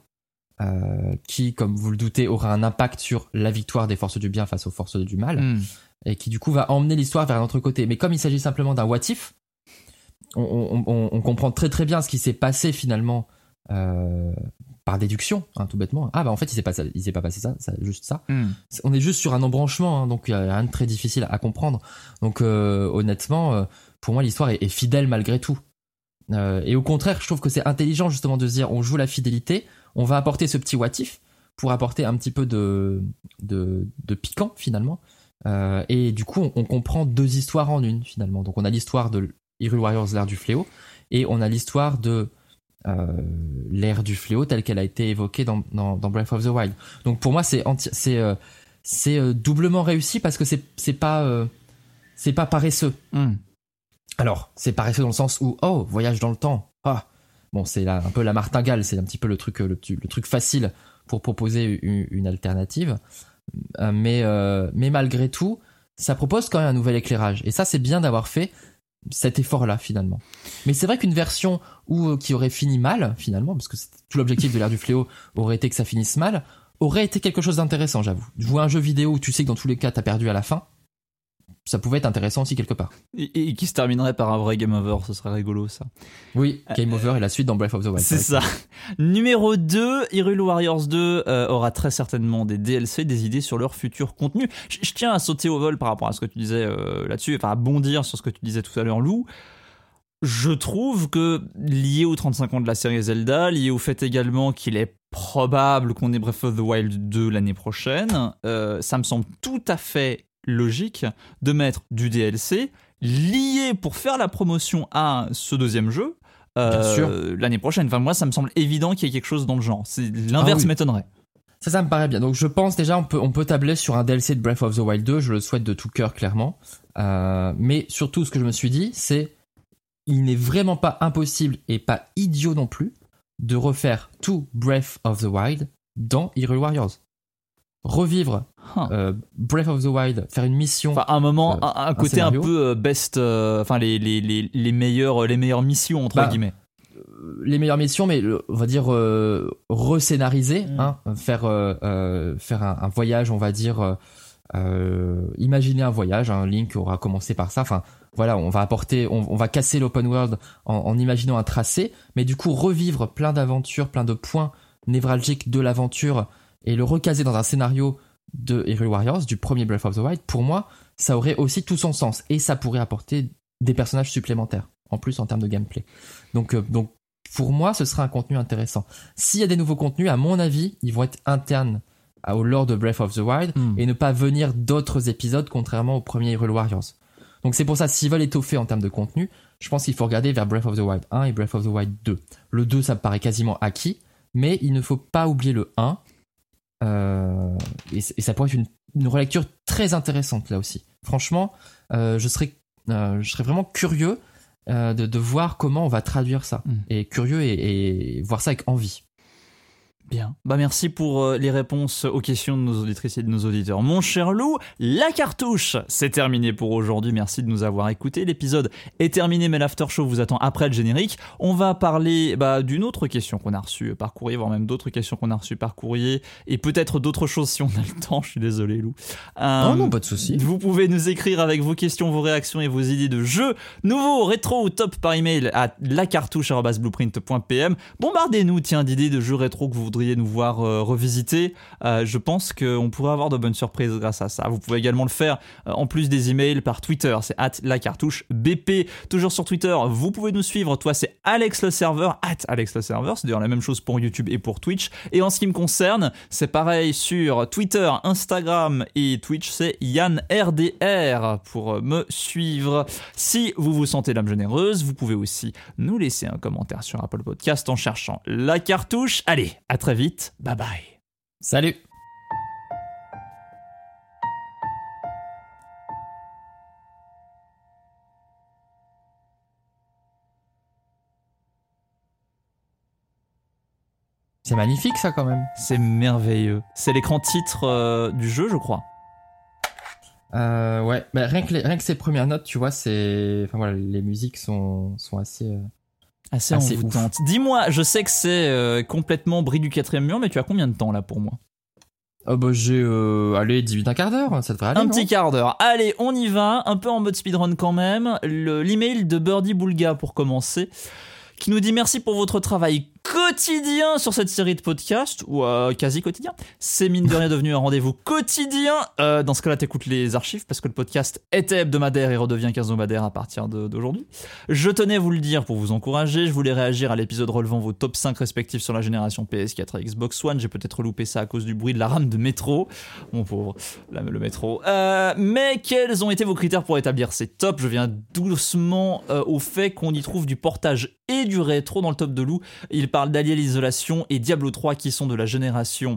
euh, qui, comme vous le doutez, aura un impact sur la victoire des forces du bien face aux forces du mal. Mmh. Et qui du coup va emmener l'histoire vers un autre côté. Mais comme il s'agit simplement d'un what if, on, on, on, on comprend très très bien ce qui s'est passé finalement euh, par déduction, hein, tout bêtement. Ah bah en fait il s'est pas, il s'est pas passé ça, ça juste ça. Mm. On est juste sur un embranchement, hein, donc il y a rien de très difficile à comprendre. Donc euh, honnêtement, euh, pour moi l'histoire est, est fidèle malgré tout. Euh, et au contraire, je trouve que c'est intelligent justement de se dire on joue la fidélité, on va apporter ce petit what if pour apporter un petit peu de de, de piquant finalement. Euh, et du coup, on, on comprend deux histoires en une finalement. Donc, on a l'histoire de Hyrule Warriors, l'ère du fléau, et on a l'histoire de euh, l'ère du fléau telle qu'elle a été évoquée dans, dans, dans Breath of the Wild. Donc, pour moi, c'est anti- c'est euh, c'est euh, doublement réussi parce que c'est c'est pas euh, c'est pas paresseux. Mm. Alors, c'est paresseux dans le sens où oh, voyage dans le temps. Ah, bon, c'est là, un peu la martingale, c'est un petit peu le truc le, le truc facile pour proposer une, une alternative. Euh, mais, euh, mais malgré tout, ça propose quand même un nouvel éclairage. Et ça, c'est bien d'avoir fait cet effort-là, finalement. Mais c'est vrai qu'une version où, qui aurait fini mal, finalement, parce que tout l'objectif de l'ère du fléau aurait été que ça finisse mal, aurait été quelque chose d'intéressant, j'avoue. Jouer un jeu vidéo où tu sais que dans tous les cas, t'as perdu à la fin, ça pouvait être intéressant aussi quelque part.
Et, et qui se terminerait par un vrai game over, ce serait rigolo ça.
Oui, game euh, over et la suite dans Breath of the Wild.
C'est ça. Numéro deux, Hyrule Warriors deux euh, aura très certainement des D L C, des idées sur leur futur contenu. Je, je tiens à sauter au vol par rapport à ce que tu disais euh, là-dessus, enfin à bondir sur ce que tu disais tout à l'heure, Lou. Je trouve que, lié aux trente-cinq ans de la série Zelda, lié au fait également qu'il est probable qu'on ait Breath of the Wild deux l'année prochaine, euh, ça me semble tout à fait logique de mettre du D L C lié pour faire la promotion à ce deuxième jeu euh, l'année prochaine. Enfin, moi, ça me semble évident qu'il y ait quelque chose dans le genre. C'est, l'inverse ah oui. m'étonnerait.
Ça, ça me paraît bien. Donc, je pense déjà, on peut, on peut tabler sur un D L C de Breath of the Wild deux. Je le souhaite de tout cœur, clairement. Euh, mais surtout, ce que je me suis dit, c'est il n'est vraiment pas impossible et pas idiot non plus de refaire tout Breath of the Wild dans Hyrule Warriors. Revivre huh. euh, Breath of the Wild, faire une mission.
Enfin, à un moment, euh, un, un côté un, un peu best, enfin euh, les, les, les, les, meilleures, les meilleures missions, entre bah, guillemets.
Les meilleures missions, mais on va dire euh, rescénariser, mmh. hein, faire, euh, euh, faire un, un voyage, on va dire, euh, imaginer un voyage, un hein, Link aura commencé par ça, enfin voilà, on va apporter, on, on va casser l'open world en, en imaginant un tracé, mais du coup revivre plein d'aventures, plein de points névralgiques de l'aventure et le recaser dans un scénario de Hyrule Warriors, du premier Breath of the Wild, pour moi, ça aurait aussi tout son sens. Et ça pourrait apporter des personnages supplémentaires, en plus en termes de gameplay. Donc, euh, donc pour moi, ce sera un contenu intéressant. S'il y a des nouveaux contenus, à mon avis, ils vont être internes au lore de Breath of the Wild mm. et ne pas venir d'autres épisodes, contrairement au premier Hyrule Warriors. Donc c'est pour ça, s'ils veulent étoffer en termes de contenu, je pense qu'il faut regarder vers Breath of the Wild un et Breath of the Wild deux. Le deux, ça me paraît quasiment acquis, mais il ne faut pas oublier le un. Euh, et, et ça pourrait être une, une relecture très intéressante là aussi. Franchement, euh, je serais, euh, je serais vraiment curieux euh, de, de voir comment on va traduire ça. Mmh. Et curieux et, et voir ça avec envie.
Bien. Bah merci pour euh, les réponses aux questions de nos auditrices et de nos auditeurs. Mon cher Lou, la cartouche, c'est terminé pour aujourd'hui. Merci de nous avoir écoutés. L'épisode est terminé, mais l'after show vous attend après le générique. On va parler bah, d'une autre question qu'on a reçue par courrier, voire même d'autres questions qu'on a reçues par courrier, et peut-être d'autres choses si on a le temps. Je suis désolé, Lou. Euh,
oh non, pas de souci.
Vous pouvez nous écrire avec vos questions, vos réactions et vos idées de jeux nouveaux, rétro ou top par email à lacartouche arobase blueprint point p m. Bombardez-nous, tiens, d'idées de jeux rétro que vous voudriez nous voir euh, revisiter. Euh, je pense qu'on pourrait avoir de bonnes surprises grâce à ça. Vous pouvez également le faire euh, en plus des emails par Twitter, c'est at lacartouche B P. Toujours sur Twitter, vous pouvez nous suivre. Toi, c'est Alex le serveur, at Alex le serveur. C'est d'ailleurs la même chose pour YouTube et pour Twitch. Et en ce qui me concerne, c'est pareil sur Twitter, Instagram et Twitch, c'est Yann R D R pour me suivre. Si vous vous sentez l'âme généreuse, vous pouvez aussi nous laisser un commentaire sur Apple Podcast en cherchant la cartouche. Allez, à très vite, bye bye.
Salut. C'est magnifique ça quand même.
C'est merveilleux. C'est l'écran titre euh, du jeu, je crois.
Euh, ouais, bah, rien, que les, rien que ces premières notes, tu vois, c'est, enfin voilà, les musiques sont, sont assez, euh...
assez, assez envoûtantes. Dis-moi, je sais que c'est euh, complètement bris du quatrième mur, mais tu as combien de temps là pour moi?
Oh bah j'ai, euh, allez, dix-huit, un quart d'heure, ça devrait aller.
Un
non
petit quart d'heure. Allez, on y va, un peu en mode speedrun quand même. Le, l'email de Birdie Boulga pour commencer, qui nous dit merci pour votre travail quotidien sur cette série de podcasts, ou euh, quasi quotidien. C'est mine de rien devenu un rendez-vous quotidien. Euh, dans ce cas-là, t'écoutes les archives parce que le podcast était hebdomadaire et redevient quinzomadaire à partir de, d'aujourd'hui. Je tenais à vous le dire pour vous encourager. Je voulais réagir à l'épisode relevant vos top cinq respectifs sur la génération P S quatre et Xbox One. J'ai peut-être loupé ça à cause du bruit de la rame de métro. Mon pauvre, la, le métro. Euh, mais quels ont été vos critères pour établir ces tops? Je viens doucement euh, au fait qu'on y trouve du portage et du rétro dans le top de Lou. Il parle d'Allier l'Isolation et Diablo trois qui sont de la génération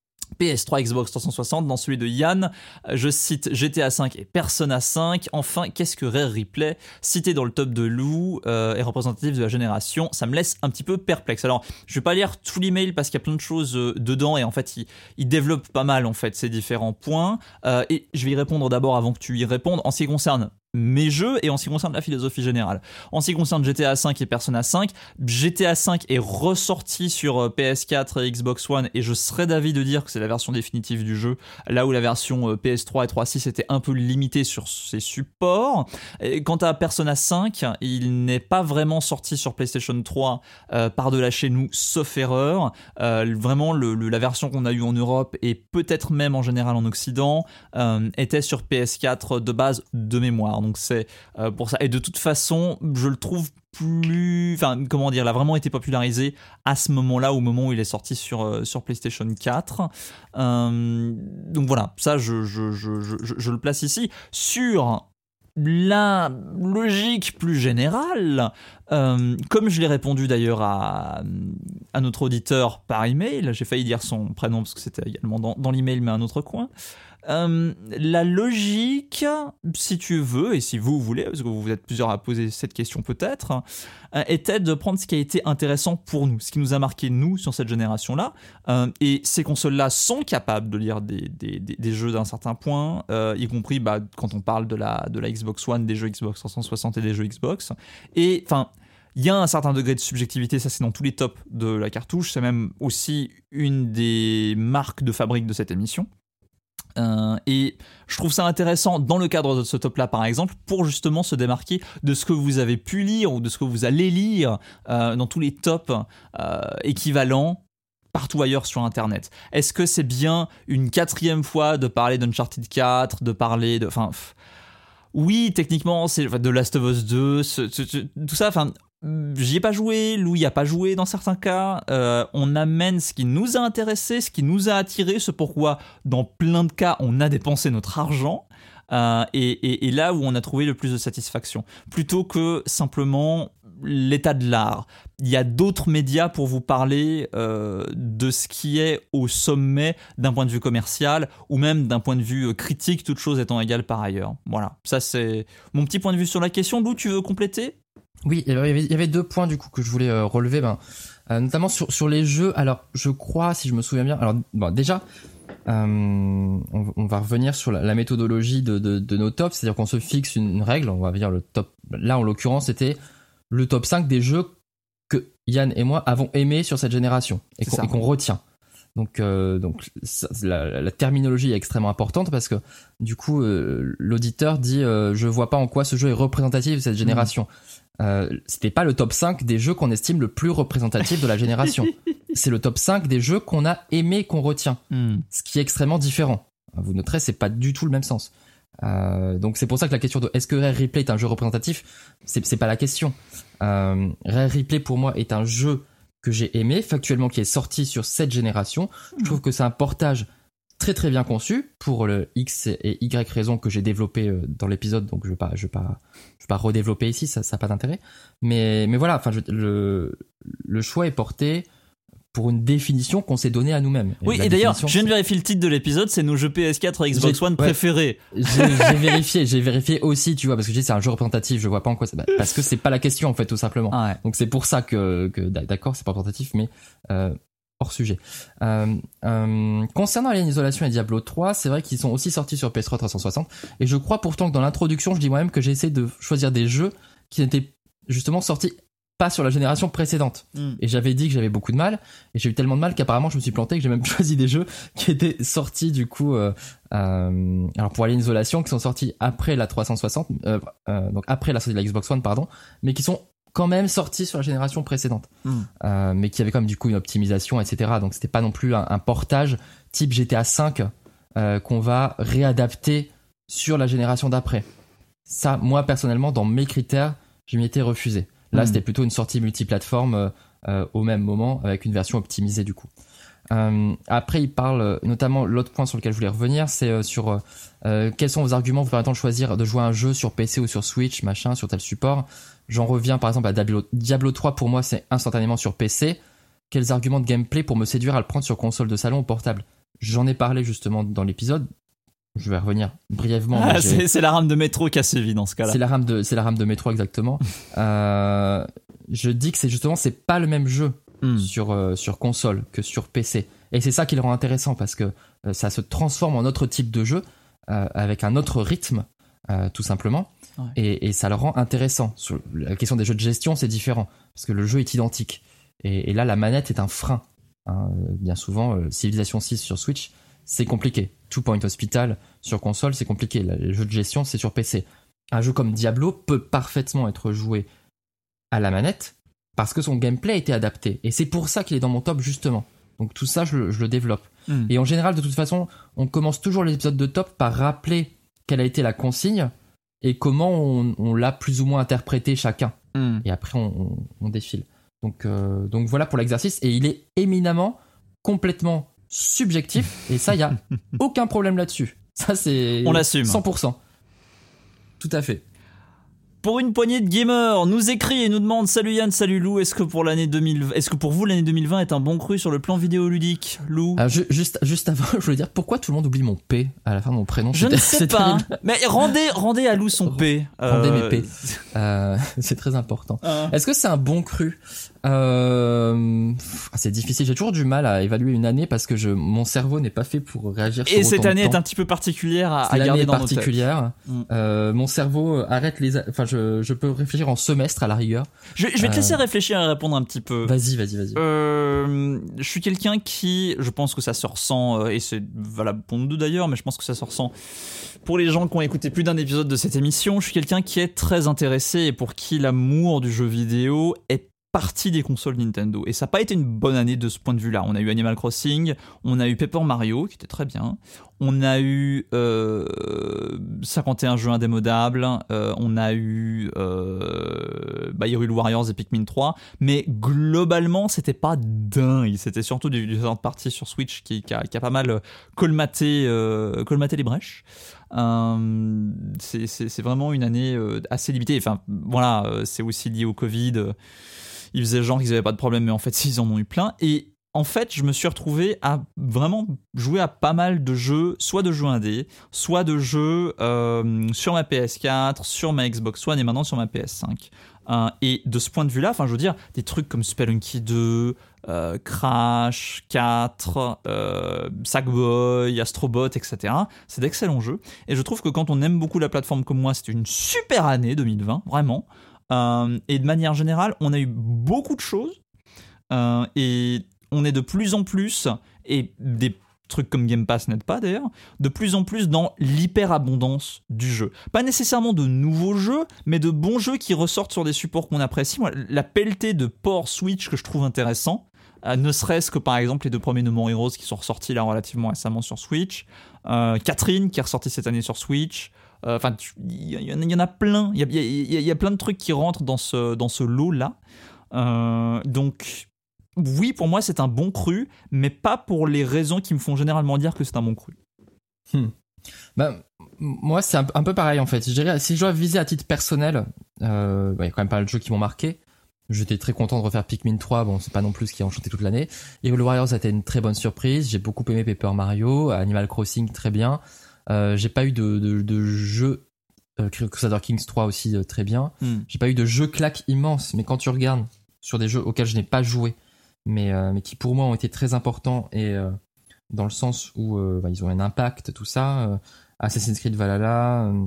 P S trois, Xbox trois cent soixante. Dans celui de Yann, je cite G T A cinq et Persona cinq. Enfin, qu'est-ce que Rare Replay, cité dans le top de Lou, euh, est représentatif de la génération? Ça me laisse un petit peu perplexe. Alors, je vais pas lire tout l'email parce qu'il y a plein de choses euh, dedans et en fait, il, il développe pas mal en fait ces différents points. Euh, et je vais y répondre d'abord avant que tu y répondes. En ce qui concerne mes jeux et en ce qui concerne la philosophie générale. En ce qui concerne G T A cinq et Persona cinq, G T A cinq est ressorti sur P S quatre et Xbox One et je serais d'avis de dire que c'est la version définitive du jeu, là où la version P S trois et trois point six était un peu limitée sur ses supports. Et quant à Persona cinq, il n'est pas vraiment sorti sur PlayStation trois euh, par-delà chez nous, sauf erreur. Euh, vraiment, le, le, la version qu'on a eue en Europe et peut-être même en général en Occident euh, était sur P S quatre de base de mémoire. Donc c'est euh, pour ça. Et de toute façon, je le trouve plus... Enfin, comment dire, il a vraiment été popularisé à ce moment-là, au moment où il est sorti sur, euh, sur PlayStation quatre. Euh, donc voilà, ça, je, je, je, je, je le place ici. Sur la logique plus générale, euh, comme je l'ai répondu d'ailleurs à, à notre auditeur par email, j'ai failli dire son prénom parce que c'était également dans, dans l'email, mais à un autre coin. Euh, la logique, si tu veux, et si vous voulez, parce que vous êtes plusieurs à poser cette question peut-être, euh, était de prendre ce qui a été intéressant pour nous, ce qui nous a marqué nous sur cette génération-là. Euh, et ces consoles-là sont capables de lire des, des, des, des jeux d'un certain point, euh, y compris bah, quand on parle de la, de la Xbox One, des jeux Xbox trois cent soixante et des jeux Xbox. Et enfin... Il y a un certain degré de subjectivité, ça c'est dans tous les tops de la cartouche, c'est même aussi une des marques de fabrique de cette émission. Euh, et je trouve ça intéressant dans le cadre de ce top là par exemple pour justement se démarquer de ce que vous avez pu lire ou de ce que vous allez lire euh, dans tous les tops euh, équivalents partout ailleurs sur internet. Est-ce que c'est bien une quatrième fois de parler d'Uncharted quatre, de parler de... Enfin, pff, oui, techniquement, c'est de Last of Us deux, ce, ce, ce, tout ça, enfin... J'y ai pas joué, Lou y a pas joué dans certains cas. Euh, on amène ce qui nous a intéressé, ce qui nous a attiré, ce pourquoi dans plein de cas on a dépensé notre argent. Euh, et, et, et là où on a trouvé le plus de satisfaction, plutôt que simplement l'état de l'art. Il y a d'autres médias pour vous parler euh, de ce qui est au sommet d'un point de vue commercial ou même d'un point de vue critique, toutes choses étant égales par ailleurs. Voilà, ça c'est mon petit point de vue sur la question. Lou, tu veux compléter ?
Oui, il y avait, il y avait deux points du coup que je voulais euh, relever, ben, euh, notamment sur sur les jeux. Alors, je crois, si je me souviens bien, alors bon, déjà, euh, on, on va revenir sur la, la méthodologie de, de, de nos tops, c'est-à-dire qu'on se fixe une, une règle. On va dire le top. Là, en l'occurrence, c'était le top cinq des jeux que Yann et moi avons aimé sur cette génération et qu'on, et qu'on retient. Donc, euh, donc ça, la, la terminologie est extrêmement importante parce que du coup, euh, l'auditeur dit euh, je vois pas en quoi ce jeu est représentatif de cette génération. Mmh. Euh, c'était pas le top cinq des jeux qu'on estime le plus représentatif de la génération. C'est le top cinq des jeux qu'on a aimé, qu'on retient. Mmh. Ce qui est extrêmement différent. Vous noterez, c'est pas du tout le même sens. Euh, donc c'est pour ça que la question de est-ce que Rare Replay est un jeu représentatif, c'est, c'est pas la question. Euh, Rare Replay pour moi est un jeu que j'ai aimé, factuellement qui est sorti sur cette génération. Je trouve que c'est un portage très très bien conçu pour le X et Y raison que j'ai développé dans l'épisode, donc je vais pas, je vais pas, je vais pas redévelopper ici, ça, ça a pas d'intérêt. Mais, mais voilà, enfin, je, le, le choix est porté pour une définition qu'on s'est donnée à nous-mêmes.
Oui, et, et d'ailleurs, je viens de vérifier le titre de l'épisode, c'est nos jeux P S quatre et Xbox j'ai, One ouais, préférés.
J'ai, j'ai vérifié, j'ai vérifié aussi, tu vois, parce que je dis c'est un jeu représentatif, je vois pas en quoi c'est, bah, parce que c'est pas la question en fait, tout simplement. Ah ouais. Donc c'est pour ça que, que d'accord, c'est pas représentatif, mais euh, hors sujet. Euh, euh, concernant Alien Isolation et Diablo trois, c'est vrai qu'ils sont aussi sortis sur P S trois trois cent soixante, et je crois pourtant que dans l'introduction, je dis moi-même que j'ai essayé de choisir des jeux qui n'étaient justement sortis pas sur la génération précédente. Mm. Et j'avais dit que j'avais beaucoup de mal, et j'ai eu tellement de mal qu'apparemment je me suis planté, que j'ai même choisi des jeux qui étaient sortis du coup euh, euh, alors pour Alien Isolation, qui sont sortis après la trois cent soixante, euh, euh, donc après la sortie de la Xbox One, pardon, mais qui sont quand même sortis sur la génération précédente, mm. euh, mais qui avaient quand même du coup une optimisation, et cetera. Donc c'était pas non plus un, un portage type G T A cinq euh, qu'on va réadapter sur la génération d'après. Ça, moi personnellement, dans mes critères, je m'y étais refusé. Là, mmh. c'était plutôt une sortie multiplateforme euh, au même moment, avec une version optimisée du coup. Euh, après, il parle, notamment, l'autre point sur lequel je voulais revenir, c'est euh, sur euh, quels sont vos arguments vous permettant de choisir de jouer à un jeu sur P C ou sur Switch, machin, sur tel support. J'en reviens par exemple à Diablo, Diablo trois, pour moi, c'est instantanément sur P C. Quels arguments de gameplay pour me séduire à le prendre sur console de salon ou portable? J'en ai parlé justement dans l'épisode. Je vais revenir brièvement.
Ah, c'est, c'est la rame de métro qui a sévi dans ce cas-là.
C'est la rame de, c'est la rame de métro exactement. euh, je dis que c'est justement, c'est pas le même jeu mm. sur euh, sur console que sur P C. Et c'est ça qui le rend intéressant parce que euh, ça se transforme en autre type de jeu euh, avec un autre rythme, euh, tout simplement. Ouais. Et, et ça le rend intéressant. Sur la question des jeux de gestion, c'est différent parce que le jeu est identique. Et, et là, la manette est un frein. Hein. Bien souvent, euh, Civilization six sur Switch, c'est compliqué. Two Point Hospital sur console, c'est compliqué. Le jeu de gestion, c'est sur P C. Un jeu comme Diablo peut parfaitement être joué à la manette parce que son gameplay a été adapté. Et c'est pour ça qu'il est dans mon top, justement. Donc tout ça, je, je le développe. Mm. Et en général, de toute façon, on commence toujours l'épisode de top par rappeler quelle a été la consigne et comment on, on l'a plus ou moins interprété chacun. Mm. Et après, on, on, on défile. Donc, euh, donc voilà pour l'exercice. Et il est éminemment, complètement subjectif, et ça, il n'y a aucun problème là-dessus. Ça, c'est
on l'assume.
cent pour cent. Tout à fait.
Pour une poignée de gamers, nous écrit et nous demande: salut Yann, salut Lou, est-ce que pour l'année deux mille vingt, est-ce que pour vous l'année deux mille vingt est un bon cru sur le plan vidéoludique, Lou?
Alors, je, juste, juste avant, je voulais dire pourquoi tout le monde oublie mon P à la fin de mon prénom.
Je ne sais pas. Mais rendez, rendez à Lou son P.
Rendez euh... mes P. Euh, c'est très important. Euh. Est-ce que c'est un bon cru? Euh, c'est difficile. J'ai toujours du mal à évaluer une année parce que je, mon cerveau n'est pas fait pour réagir sur
et cette année
est
un petit peu particulière à, à garder dans
particulière. Nos têtes. Euh, mon cerveau arrête les, enfin, je, je peux réfléchir en semestre à la rigueur.
Je, je vais te laisser euh... réfléchir et répondre un petit peu.
Vas-y, vas-y, vas-y.
Euh, je suis quelqu'un qui, je pense que ça se ressent, et c'est valable pour nous deux d'ailleurs, mais je pense que ça se ressent pour les gens qui ont écouté plus d'un épisode de cette émission. Je suis quelqu'un qui est très intéressé et pour qui l'amour du jeu vidéo est partie des consoles Nintendo. Et ça n'a pas été une bonne année de ce point de vue-là. On a eu Animal Crossing, on a eu Paper Mario, qui était très bien, on a eu euh, cinquante et un jeux indémodables, euh, on a eu euh, bah, Hyrule Warriors et Pikmin trois, mais globalement, c'était pas dingue. C'était surtout du, du third party sur Switch qui, qui, a, qui a pas mal colmaté, euh, colmaté les brèches. Euh, c'est, c'est, c'est vraiment une année euh, assez limitée. Enfin, voilà, euh, c'est aussi lié au Covid. Euh, ils faisaient genre qu'ils n'avaient pas de problème, mais en fait, ils en ont eu plein. Et en fait, je me suis retrouvé à vraiment jouer à pas mal de jeux, soit de jeux indés, soit de jeux euh, sur ma P S quatre, sur ma Xbox One et maintenant sur ma P S cinq. Euh, et de ce point de vue-là, enfin, je veux dire, des trucs comme Spelunky deux, euh, Crash quatre, euh, Sackboy, Astrobot, et cetera. C'est d'excellents jeux. Et je trouve que quand on aime beaucoup la plateforme comme moi, c'était une super année deux mille vingt, vraiment. Euh, et de manière générale, on a eu beaucoup de choses. Euh, et on est de plus en plus, et des trucs comme Game Pass n'aident pas d'ailleurs, de plus en plus dans l'hyperabondance du jeu. Pas nécessairement de nouveaux jeux, mais de bons jeux qui ressortent sur des supports qu'on apprécie. Moi, la pelletée de ports Switch que je trouve intéressant, euh, ne serait-ce que par exemple les deux premiers No More Heroes qui sont ressortis là relativement récemment sur Switch, euh, Catherine qui est ressortie cette année sur Switch. Enfin, euh, il y, y en a plein. Il y, y, y a plein de trucs qui rentrent dans ce, dans ce lot-là. Euh, donc... Oui, pour moi, c'est un bon cru, mais pas pour les raisons qui me font généralement dire que c'est un bon cru.
Hmm. Bah, moi, c'est un, un peu pareil, en fait. Je dirais, si je dois viser à titre personnel, euh, bah, y a quand même pas mal de jeux qui m'ont marqué. J'étais très content de refaire Pikmin trois, bon, c'est pas non plus ce qui a enchanté toute l'année. Hyrule Warriors a été une très bonne surprise. J'ai beaucoup aimé Paper Mario, Animal Crossing, très bien. Euh, j'ai pas eu de, de, de jeu... Euh, Crusader Kings trois aussi, euh, très bien. Hmm. J'ai pas eu de jeu claque immense, mais quand tu regardes sur des jeux auxquels je n'ai pas joué, mais euh, mais qui pour moi ont été très importants et euh, dans le sens où euh, bah, ils ont un impact, tout ça. euh, Assassin's Creed Valhalla, euh,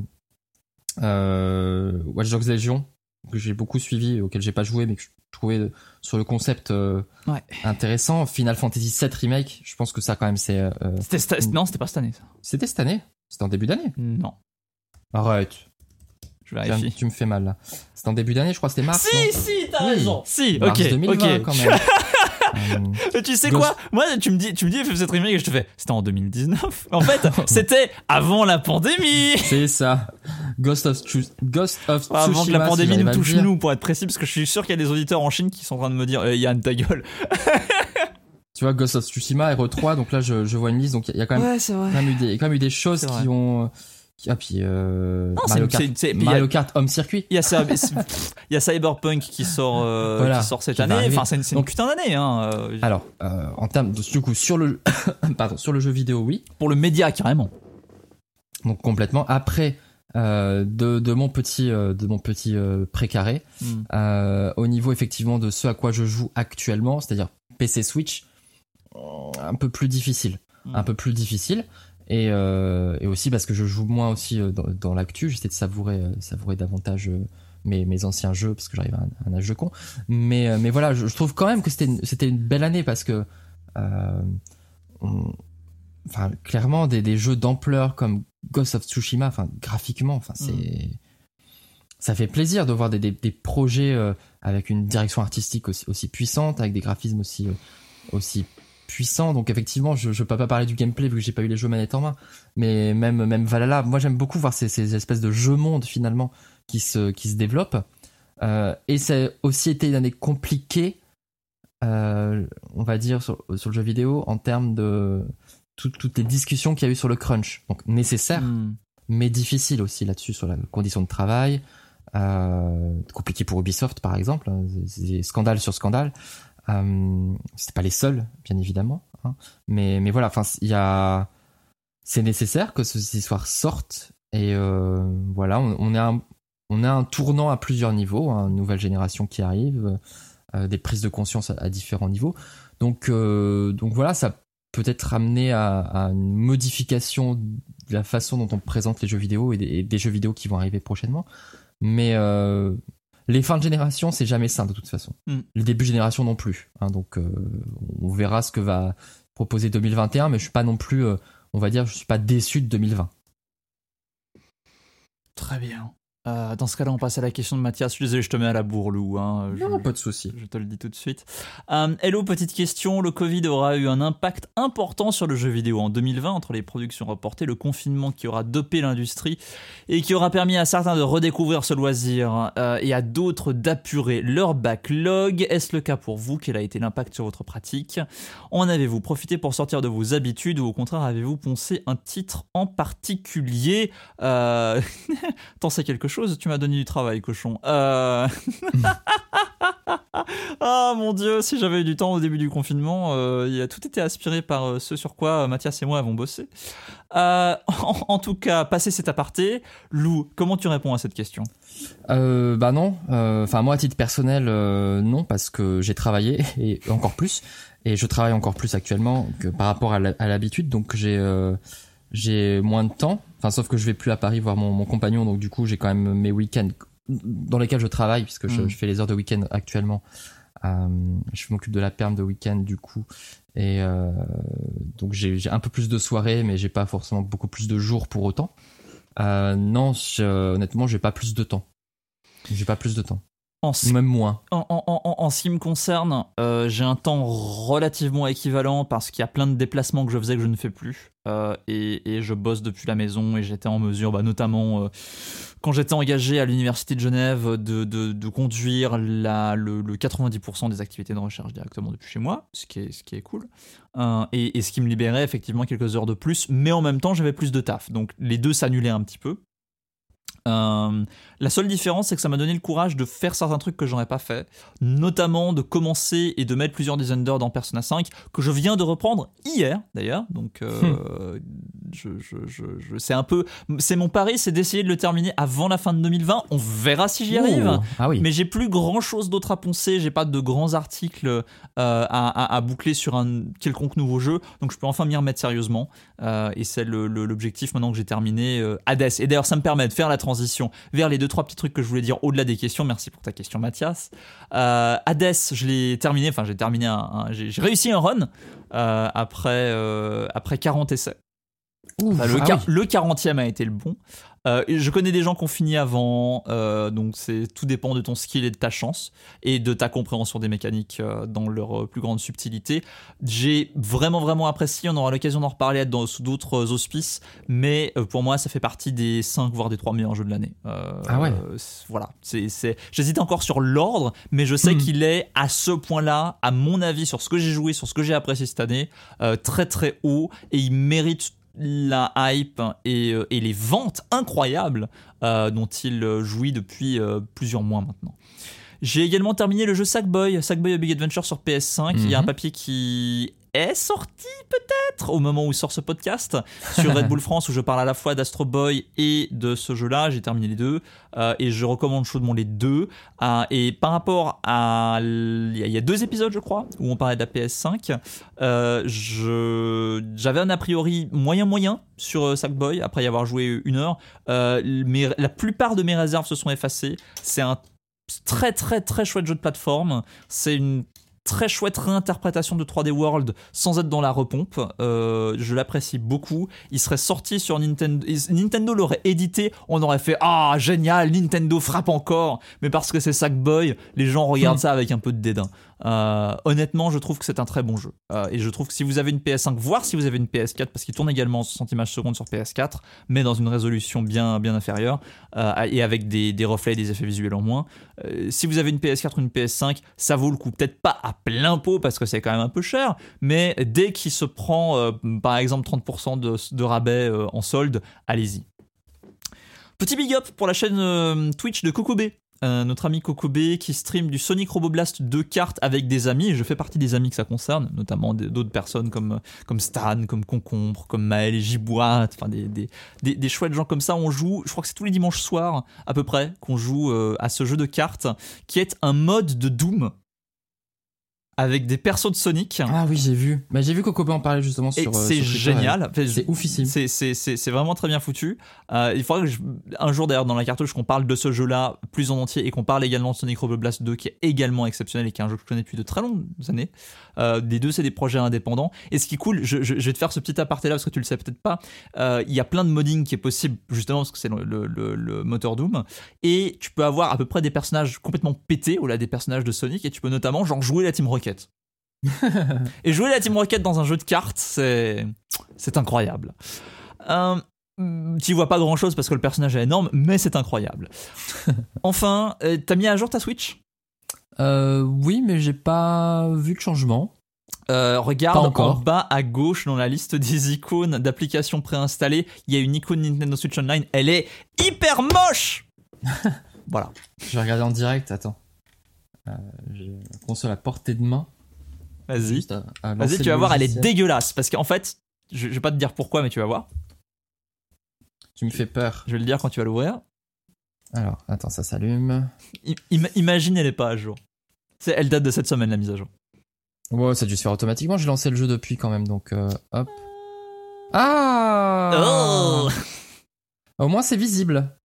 euh, Watch Dogs Legion, que j'ai beaucoup suivi, auquel j'ai pas joué mais que je trouvais euh, sur le concept euh,
ouais.
intéressant. Final Fantasy sept Remake, je pense que ça quand même c'est euh,
c'était sta- une... non c'était pas cette année ça.
C'était cette année, c'était en début d'année.
Non,
arrête,
je vérifie.
Tu me fais mal là. C'était en début d'année, je crois que c'était mars.
Si
non
si t'as
oui.
raison. Si
mars
ok
deux mille vingt,
ok
quand même.
Euh, tu sais
Ghost...
quoi, moi tu me dis tu me dis F F sept Remake et je te fais c'était en deux mille dix-neuf. En fait c'était avant la pandémie.
C'est ça. Ghost of Tsu... Ghost of Tsushima.
Avant que la pandémie
si
nous touche nous, pour être précis, parce que je suis sûr qu'il y a des auditeurs en Chine qui sont en train de me dire eh, Yann ta gueule.
Tu vois, Ghost of Tsushima, R E trois, donc là je, je vois une liste, donc il y a quand même,
ouais, c'est vrai.
quand même eu des, quand même eu des choses
c'est
qui
vrai.
ont. Qui, ah, puis euh,
non,
Mario,
c'est,
Kart,
c'est, c'est,
Mario
a,
Kart Home Circuit.
Il y, il y a Cyberpunk qui sort, euh,
voilà,
qui sort cette
qui
année. Enfin, c'est une, c'est une
donc,
putain d'année. Hein.
Alors, euh, en termes de, du coup, sur le, pardon, sur le jeu vidéo, oui.
Pour le média, carrément.
Donc complètement. Après, euh, de, de mon petit, euh, de mon petit euh, précaré, mm. euh, au niveau effectivement de ce à quoi je joue actuellement, c'est-à-dire P C Switch, un peu plus difficile, mm. un peu plus difficile. Et, euh, et aussi parce que je joue moins aussi dans, dans l'actu, j'essaie de savourer, savourer davantage mes, mes anciens jeux parce que j'arrive à un, à un âge de con. Mais, mais voilà, je, je trouve quand même que c'était une, c'était une belle année parce que, euh, on, enfin, clairement, des, des jeux d'ampleur comme Ghost of Tsushima, enfin, graphiquement, enfin, c'est, mmh. ça fait plaisir de voir des, des, des projets euh, avec une direction artistique aussi, aussi puissante, avec des graphismes aussi, euh, aussi puissant. Donc effectivement je, je peux pas parler du gameplay vu que j'ai pas eu les jeux manettes en main, mais même même Valhalla, moi j'aime beaucoup voir ces, ces espèces de jeux monde finalement qui se qui se développent, euh, et ça a aussi été une année compliquée, euh, on va dire sur, sur le jeu vidéo en termes de tout, toutes les discussions qu'il y a eu sur le crunch, donc nécessaire mm. mais difficile aussi là-dessus sur la condition de travail, euh, compliqué pour Ubisoft par exemple, hein, c'est scandale sur scandale. Euh, c'était pas les seuls, bien évidemment, hein. mais mais voilà, enfin il y a, c'est nécessaire que ces histoires sortent et euh, voilà, on, on a un, on a un tournant à plusieurs niveaux, hein, une nouvelle génération qui arrive, euh, des prises de conscience à, à différents niveaux, donc euh, donc voilà, ça peut être amené à, à une modification de la façon dont on présente les jeux vidéo et des, et des jeux vidéo qui vont arriver prochainement, mais euh, les fins de génération, c'est jamais sain de toute façon. Mm. Les débuts de génération non plus. Hein, donc, euh, on verra ce que va proposer deux mille vingt et un, mais je suis pas non plus, euh, on va dire, je suis pas déçu de deux mille vingt.
Très bien. Euh, dans ce cas-là, on passe à la question de Mathias. Je suis désolé, je te mets à la bourre, Lou. Hein. Je,
non, pas de souci.
Je te le dis tout de suite. Euh, hello, petite question. Le Covid aura eu un impact important sur le jeu vidéo en deux mille vingt, entre les productions reportées, le confinement qui aura dopé l'industrie et qui aura permis à certains de redécouvrir ce loisir euh, et à d'autres d'apurer leur backlog. Est-ce le cas pour vous? Quel a été l'impact sur votre pratique? En avez-vous profité pour sortir de vos habitudes ou au contraire avez-vous poncé un titre en particulier? euh... T'en sais quelque chose? Tu m'as donné du travail, cochon. Euh... Ah mon dieu, si j'avais eu du temps au début du confinement, euh, il a tout été aspiré par euh, ce sur quoi euh, Mathias et moi avons bossé. Euh, en, en tout cas, passé cet aparté, Lou, comment tu réponds à cette question ?
Euh, bah non, enfin moi à titre personnel euh, non parce que j'ai travaillé et encore plus et je travaille encore plus actuellement que par rapport à, la, à l'habitude donc j'ai euh, j'ai moins de temps. Enfin sauf que je vais plus à Paris voir mon, mon compagnon donc du coup j'ai quand même mes week-ends dans lesquels je travaille puisque je, mmh. je fais les heures de week-end actuellement. Euh, je m'occupe de la perm de week-end du coup et euh, donc j'ai, j'ai un peu plus de soirées mais j'ai pas forcément beaucoup plus de jours pour autant. Euh, non, je, honnêtement, j'ai pas plus de temps. J'ai pas plus de temps. En ce, même moins.
En, en, en, en ce qui me concerne, euh, j'ai un temps relativement équivalent parce qu'il y a plein de déplacements que je faisais que je ne fais plus. Euh, et, et je bosse depuis la maison et j'étais en mesure, bah, notamment euh, quand j'étais engagé à l'Université de Genève, de, de, de conduire la, le, le quatre-vingt-dix pour cent des activités de recherche directement depuis chez moi, ce qui est, ce qui est cool. Euh, et, et ce qui me libérait effectivement quelques heures de plus, mais en même temps, j'avais plus de taf. Donc les deux s'annulaient un petit peu. Euh, la seule différence, c'est que ça m'a donné le courage de faire certains trucs que j'aurais pas fait, notamment de commencer et de mettre plusieurs Descenders dans Persona cinq, que je viens de reprendre hier d'ailleurs. Donc, euh, je, je, je, je, c'est un peu, c'est mon pari, c'est d'essayer de le terminer avant la fin de deux mille vingt. On verra si j'y arrive.
Oh, ah oui.
Mais j'ai plus grand chose d'autre à poncer. J'ai pas de grands articles euh, à, à, à boucler sur un quelconque nouveau jeu, donc je peux enfin m'y remettre sérieusement. Euh, et c'est le, le, l'objectif maintenant que j'ai terminé euh, Hades. Et d'ailleurs, ça me permet de faire la transition vers les deux trois petits trucs que je voulais dire au-delà des questions. Merci pour ta question, Mathias. euh, Hades, je l'ai terminé, enfin j'ai terminé un, un j'ai, j'ai réussi un run euh, après, euh, après quarante essais. Ouf, enfin, le, ah car- oui. le quarantième a été le bon. Euh, je connais des gens qui ont fini avant, euh, donc c'est, tout dépend de ton skill et de ta chance et de ta compréhension des mécaniques euh, dans leur euh, plus grande subtilité. J'ai vraiment vraiment apprécié, on aura l'occasion d'en reparler dans, sous d'autres auspices, mais euh, pour moi ça fait partie des cinq voire des trois meilleurs jeux de l'année. Euh,
ah ouais.
Euh, c'est, voilà, c'est, c'est... j'hésite encore sur l'ordre, mais je sais mmh. qu'il est à ce point-là, à mon avis, sur ce que j'ai joué, sur ce que j'ai apprécié cette année, euh, très très haut, et il mérite la hype et, euh, et les ventes incroyables euh, dont il jouit depuis euh, plusieurs mois maintenant. J'ai également terminé le jeu Sackboy, Sackboy A Big Adventure sur P S cinq. Mm-hmm. Il y a un papier qui est sorti peut-être au moment où sort ce podcast sur Red Bull France où je parle à la fois d'Astro Boy et de ce jeu-là. J'ai terminé les deux euh, et je recommande chaudement les deux. Euh, et par rapport à... Il y a deux épisodes, je crois, où on parlait de la P S cinq. Euh, je... J'avais un a priori moyen-moyen sur Sackboy après y avoir joué une heure. Euh, mais la plupart de mes réserves se sont effacées. C'est un très très très chouette jeu de plateforme. C'est une très chouette réinterprétation de trois D World sans être dans la repompe. Euh, je l'apprécie beaucoup. Il serait sorti sur Nintendo. Nintendo l'aurait édité. On aurait fait ah génial, Nintendo frappe encore. Mais parce que c'est Sackboy, les gens regardent mmh. ça avec un peu de dédain. Euh, honnêtement, je trouve que c'est un très bon jeu. Euh, et je trouve que si vous avez une P S cinq, voire si vous avez une P S quatre, parce qu'il tourne également en soixante images secondes sur P S quatre, mais dans une résolution bien, bien inférieure euh, et avec des, des reflets et des effets visuels en moins. Euh, si vous avez une P S quatre ou une P S cinq, ça vaut le coup. Peut-être pas à plein pot parce que c'est quand même un peu cher, mais dès qu'il se prend euh, par exemple trente pour cent de, de rabais euh, en solde, allez-y. Petit big up pour la chaîne euh, Twitch de Kokobé. Euh, notre ami Kokobé qui stream du Sonic Roboblast deux cartes avec des amis, et je fais partie des amis que ça concerne, notamment d'autres personnes comme, comme Stan, comme Concombre, comme Maël et Gibois, enfin des, des, des, des chouettes gens comme ça. On joue, je crois que c'est tous les dimanches soirs à peu près qu'on joue euh, à ce jeu de cartes qui est un mode de Doom avec des persos de Sonic.
Ah oui, j'ai vu. Bah, j'ai vu Kokobé en parler justement sur.
Et c'est
sur
génial.
Twitter, c'est oufissime.
C'est, c'est, c'est, c'est vraiment très bien foutu. Euh, il faudrait que je, un jour d'ailleurs dans la cartouche qu'on parle de ce jeu-là plus en entier et qu'on parle également de Sonic Roboblast deux qui est également exceptionnel et qui est un jeu que je connais depuis de très longues années. Euh, les deux, c'est des projets indépendants. Et ce qui est cool, je, je, je vais te faire ce petit aparté là parce que tu le sais peut-être pas. Euh, il y a plein de modding qui est possible justement parce que c'est le, le, le, le moteur Doom. Et tu peux avoir à peu près des personnages complètement pétés au-delà des personnages de Sonic et tu peux notamment genre jouer la Team Rocket. Et jouer la Team Rocket dans un jeu de cartes, c'est, c'est incroyable. Euh, tu vois pas grand chose parce que le personnage est énorme, mais c'est incroyable. Enfin, euh, t'as mis à jour ta Switch ?
euh, Oui, mais j'ai pas vu de changement.
Euh, regarde en bas à gauche dans la liste des icônes d'applications préinstallées, il y a une icône Nintendo Switch Online. Elle est hyper moche. Voilà.
Je vais regarder en direct. Attends. Euh, j'ai la console à portée de main.
Vas-y.
Juste à- à lancer
Vas-y, tu
le
vas voir, elle est
logiciel.
dégueulasse. Parce qu'en fait, je, je vais pas te dire pourquoi, mais tu vas voir.
Tu me fais peur.
Je vais le dire quand tu vas l'ouvrir.
Alors, attends, ça s'allume.
I- im- imagine, elle est pas à jour. C'est, elle date de cette semaine, la mise à jour.
Ouais, ça a dû se faire automatiquement. J'ai lancé le jeu depuis quand même, donc euh, hop. Ah
Oh
Au moins, c'est visible.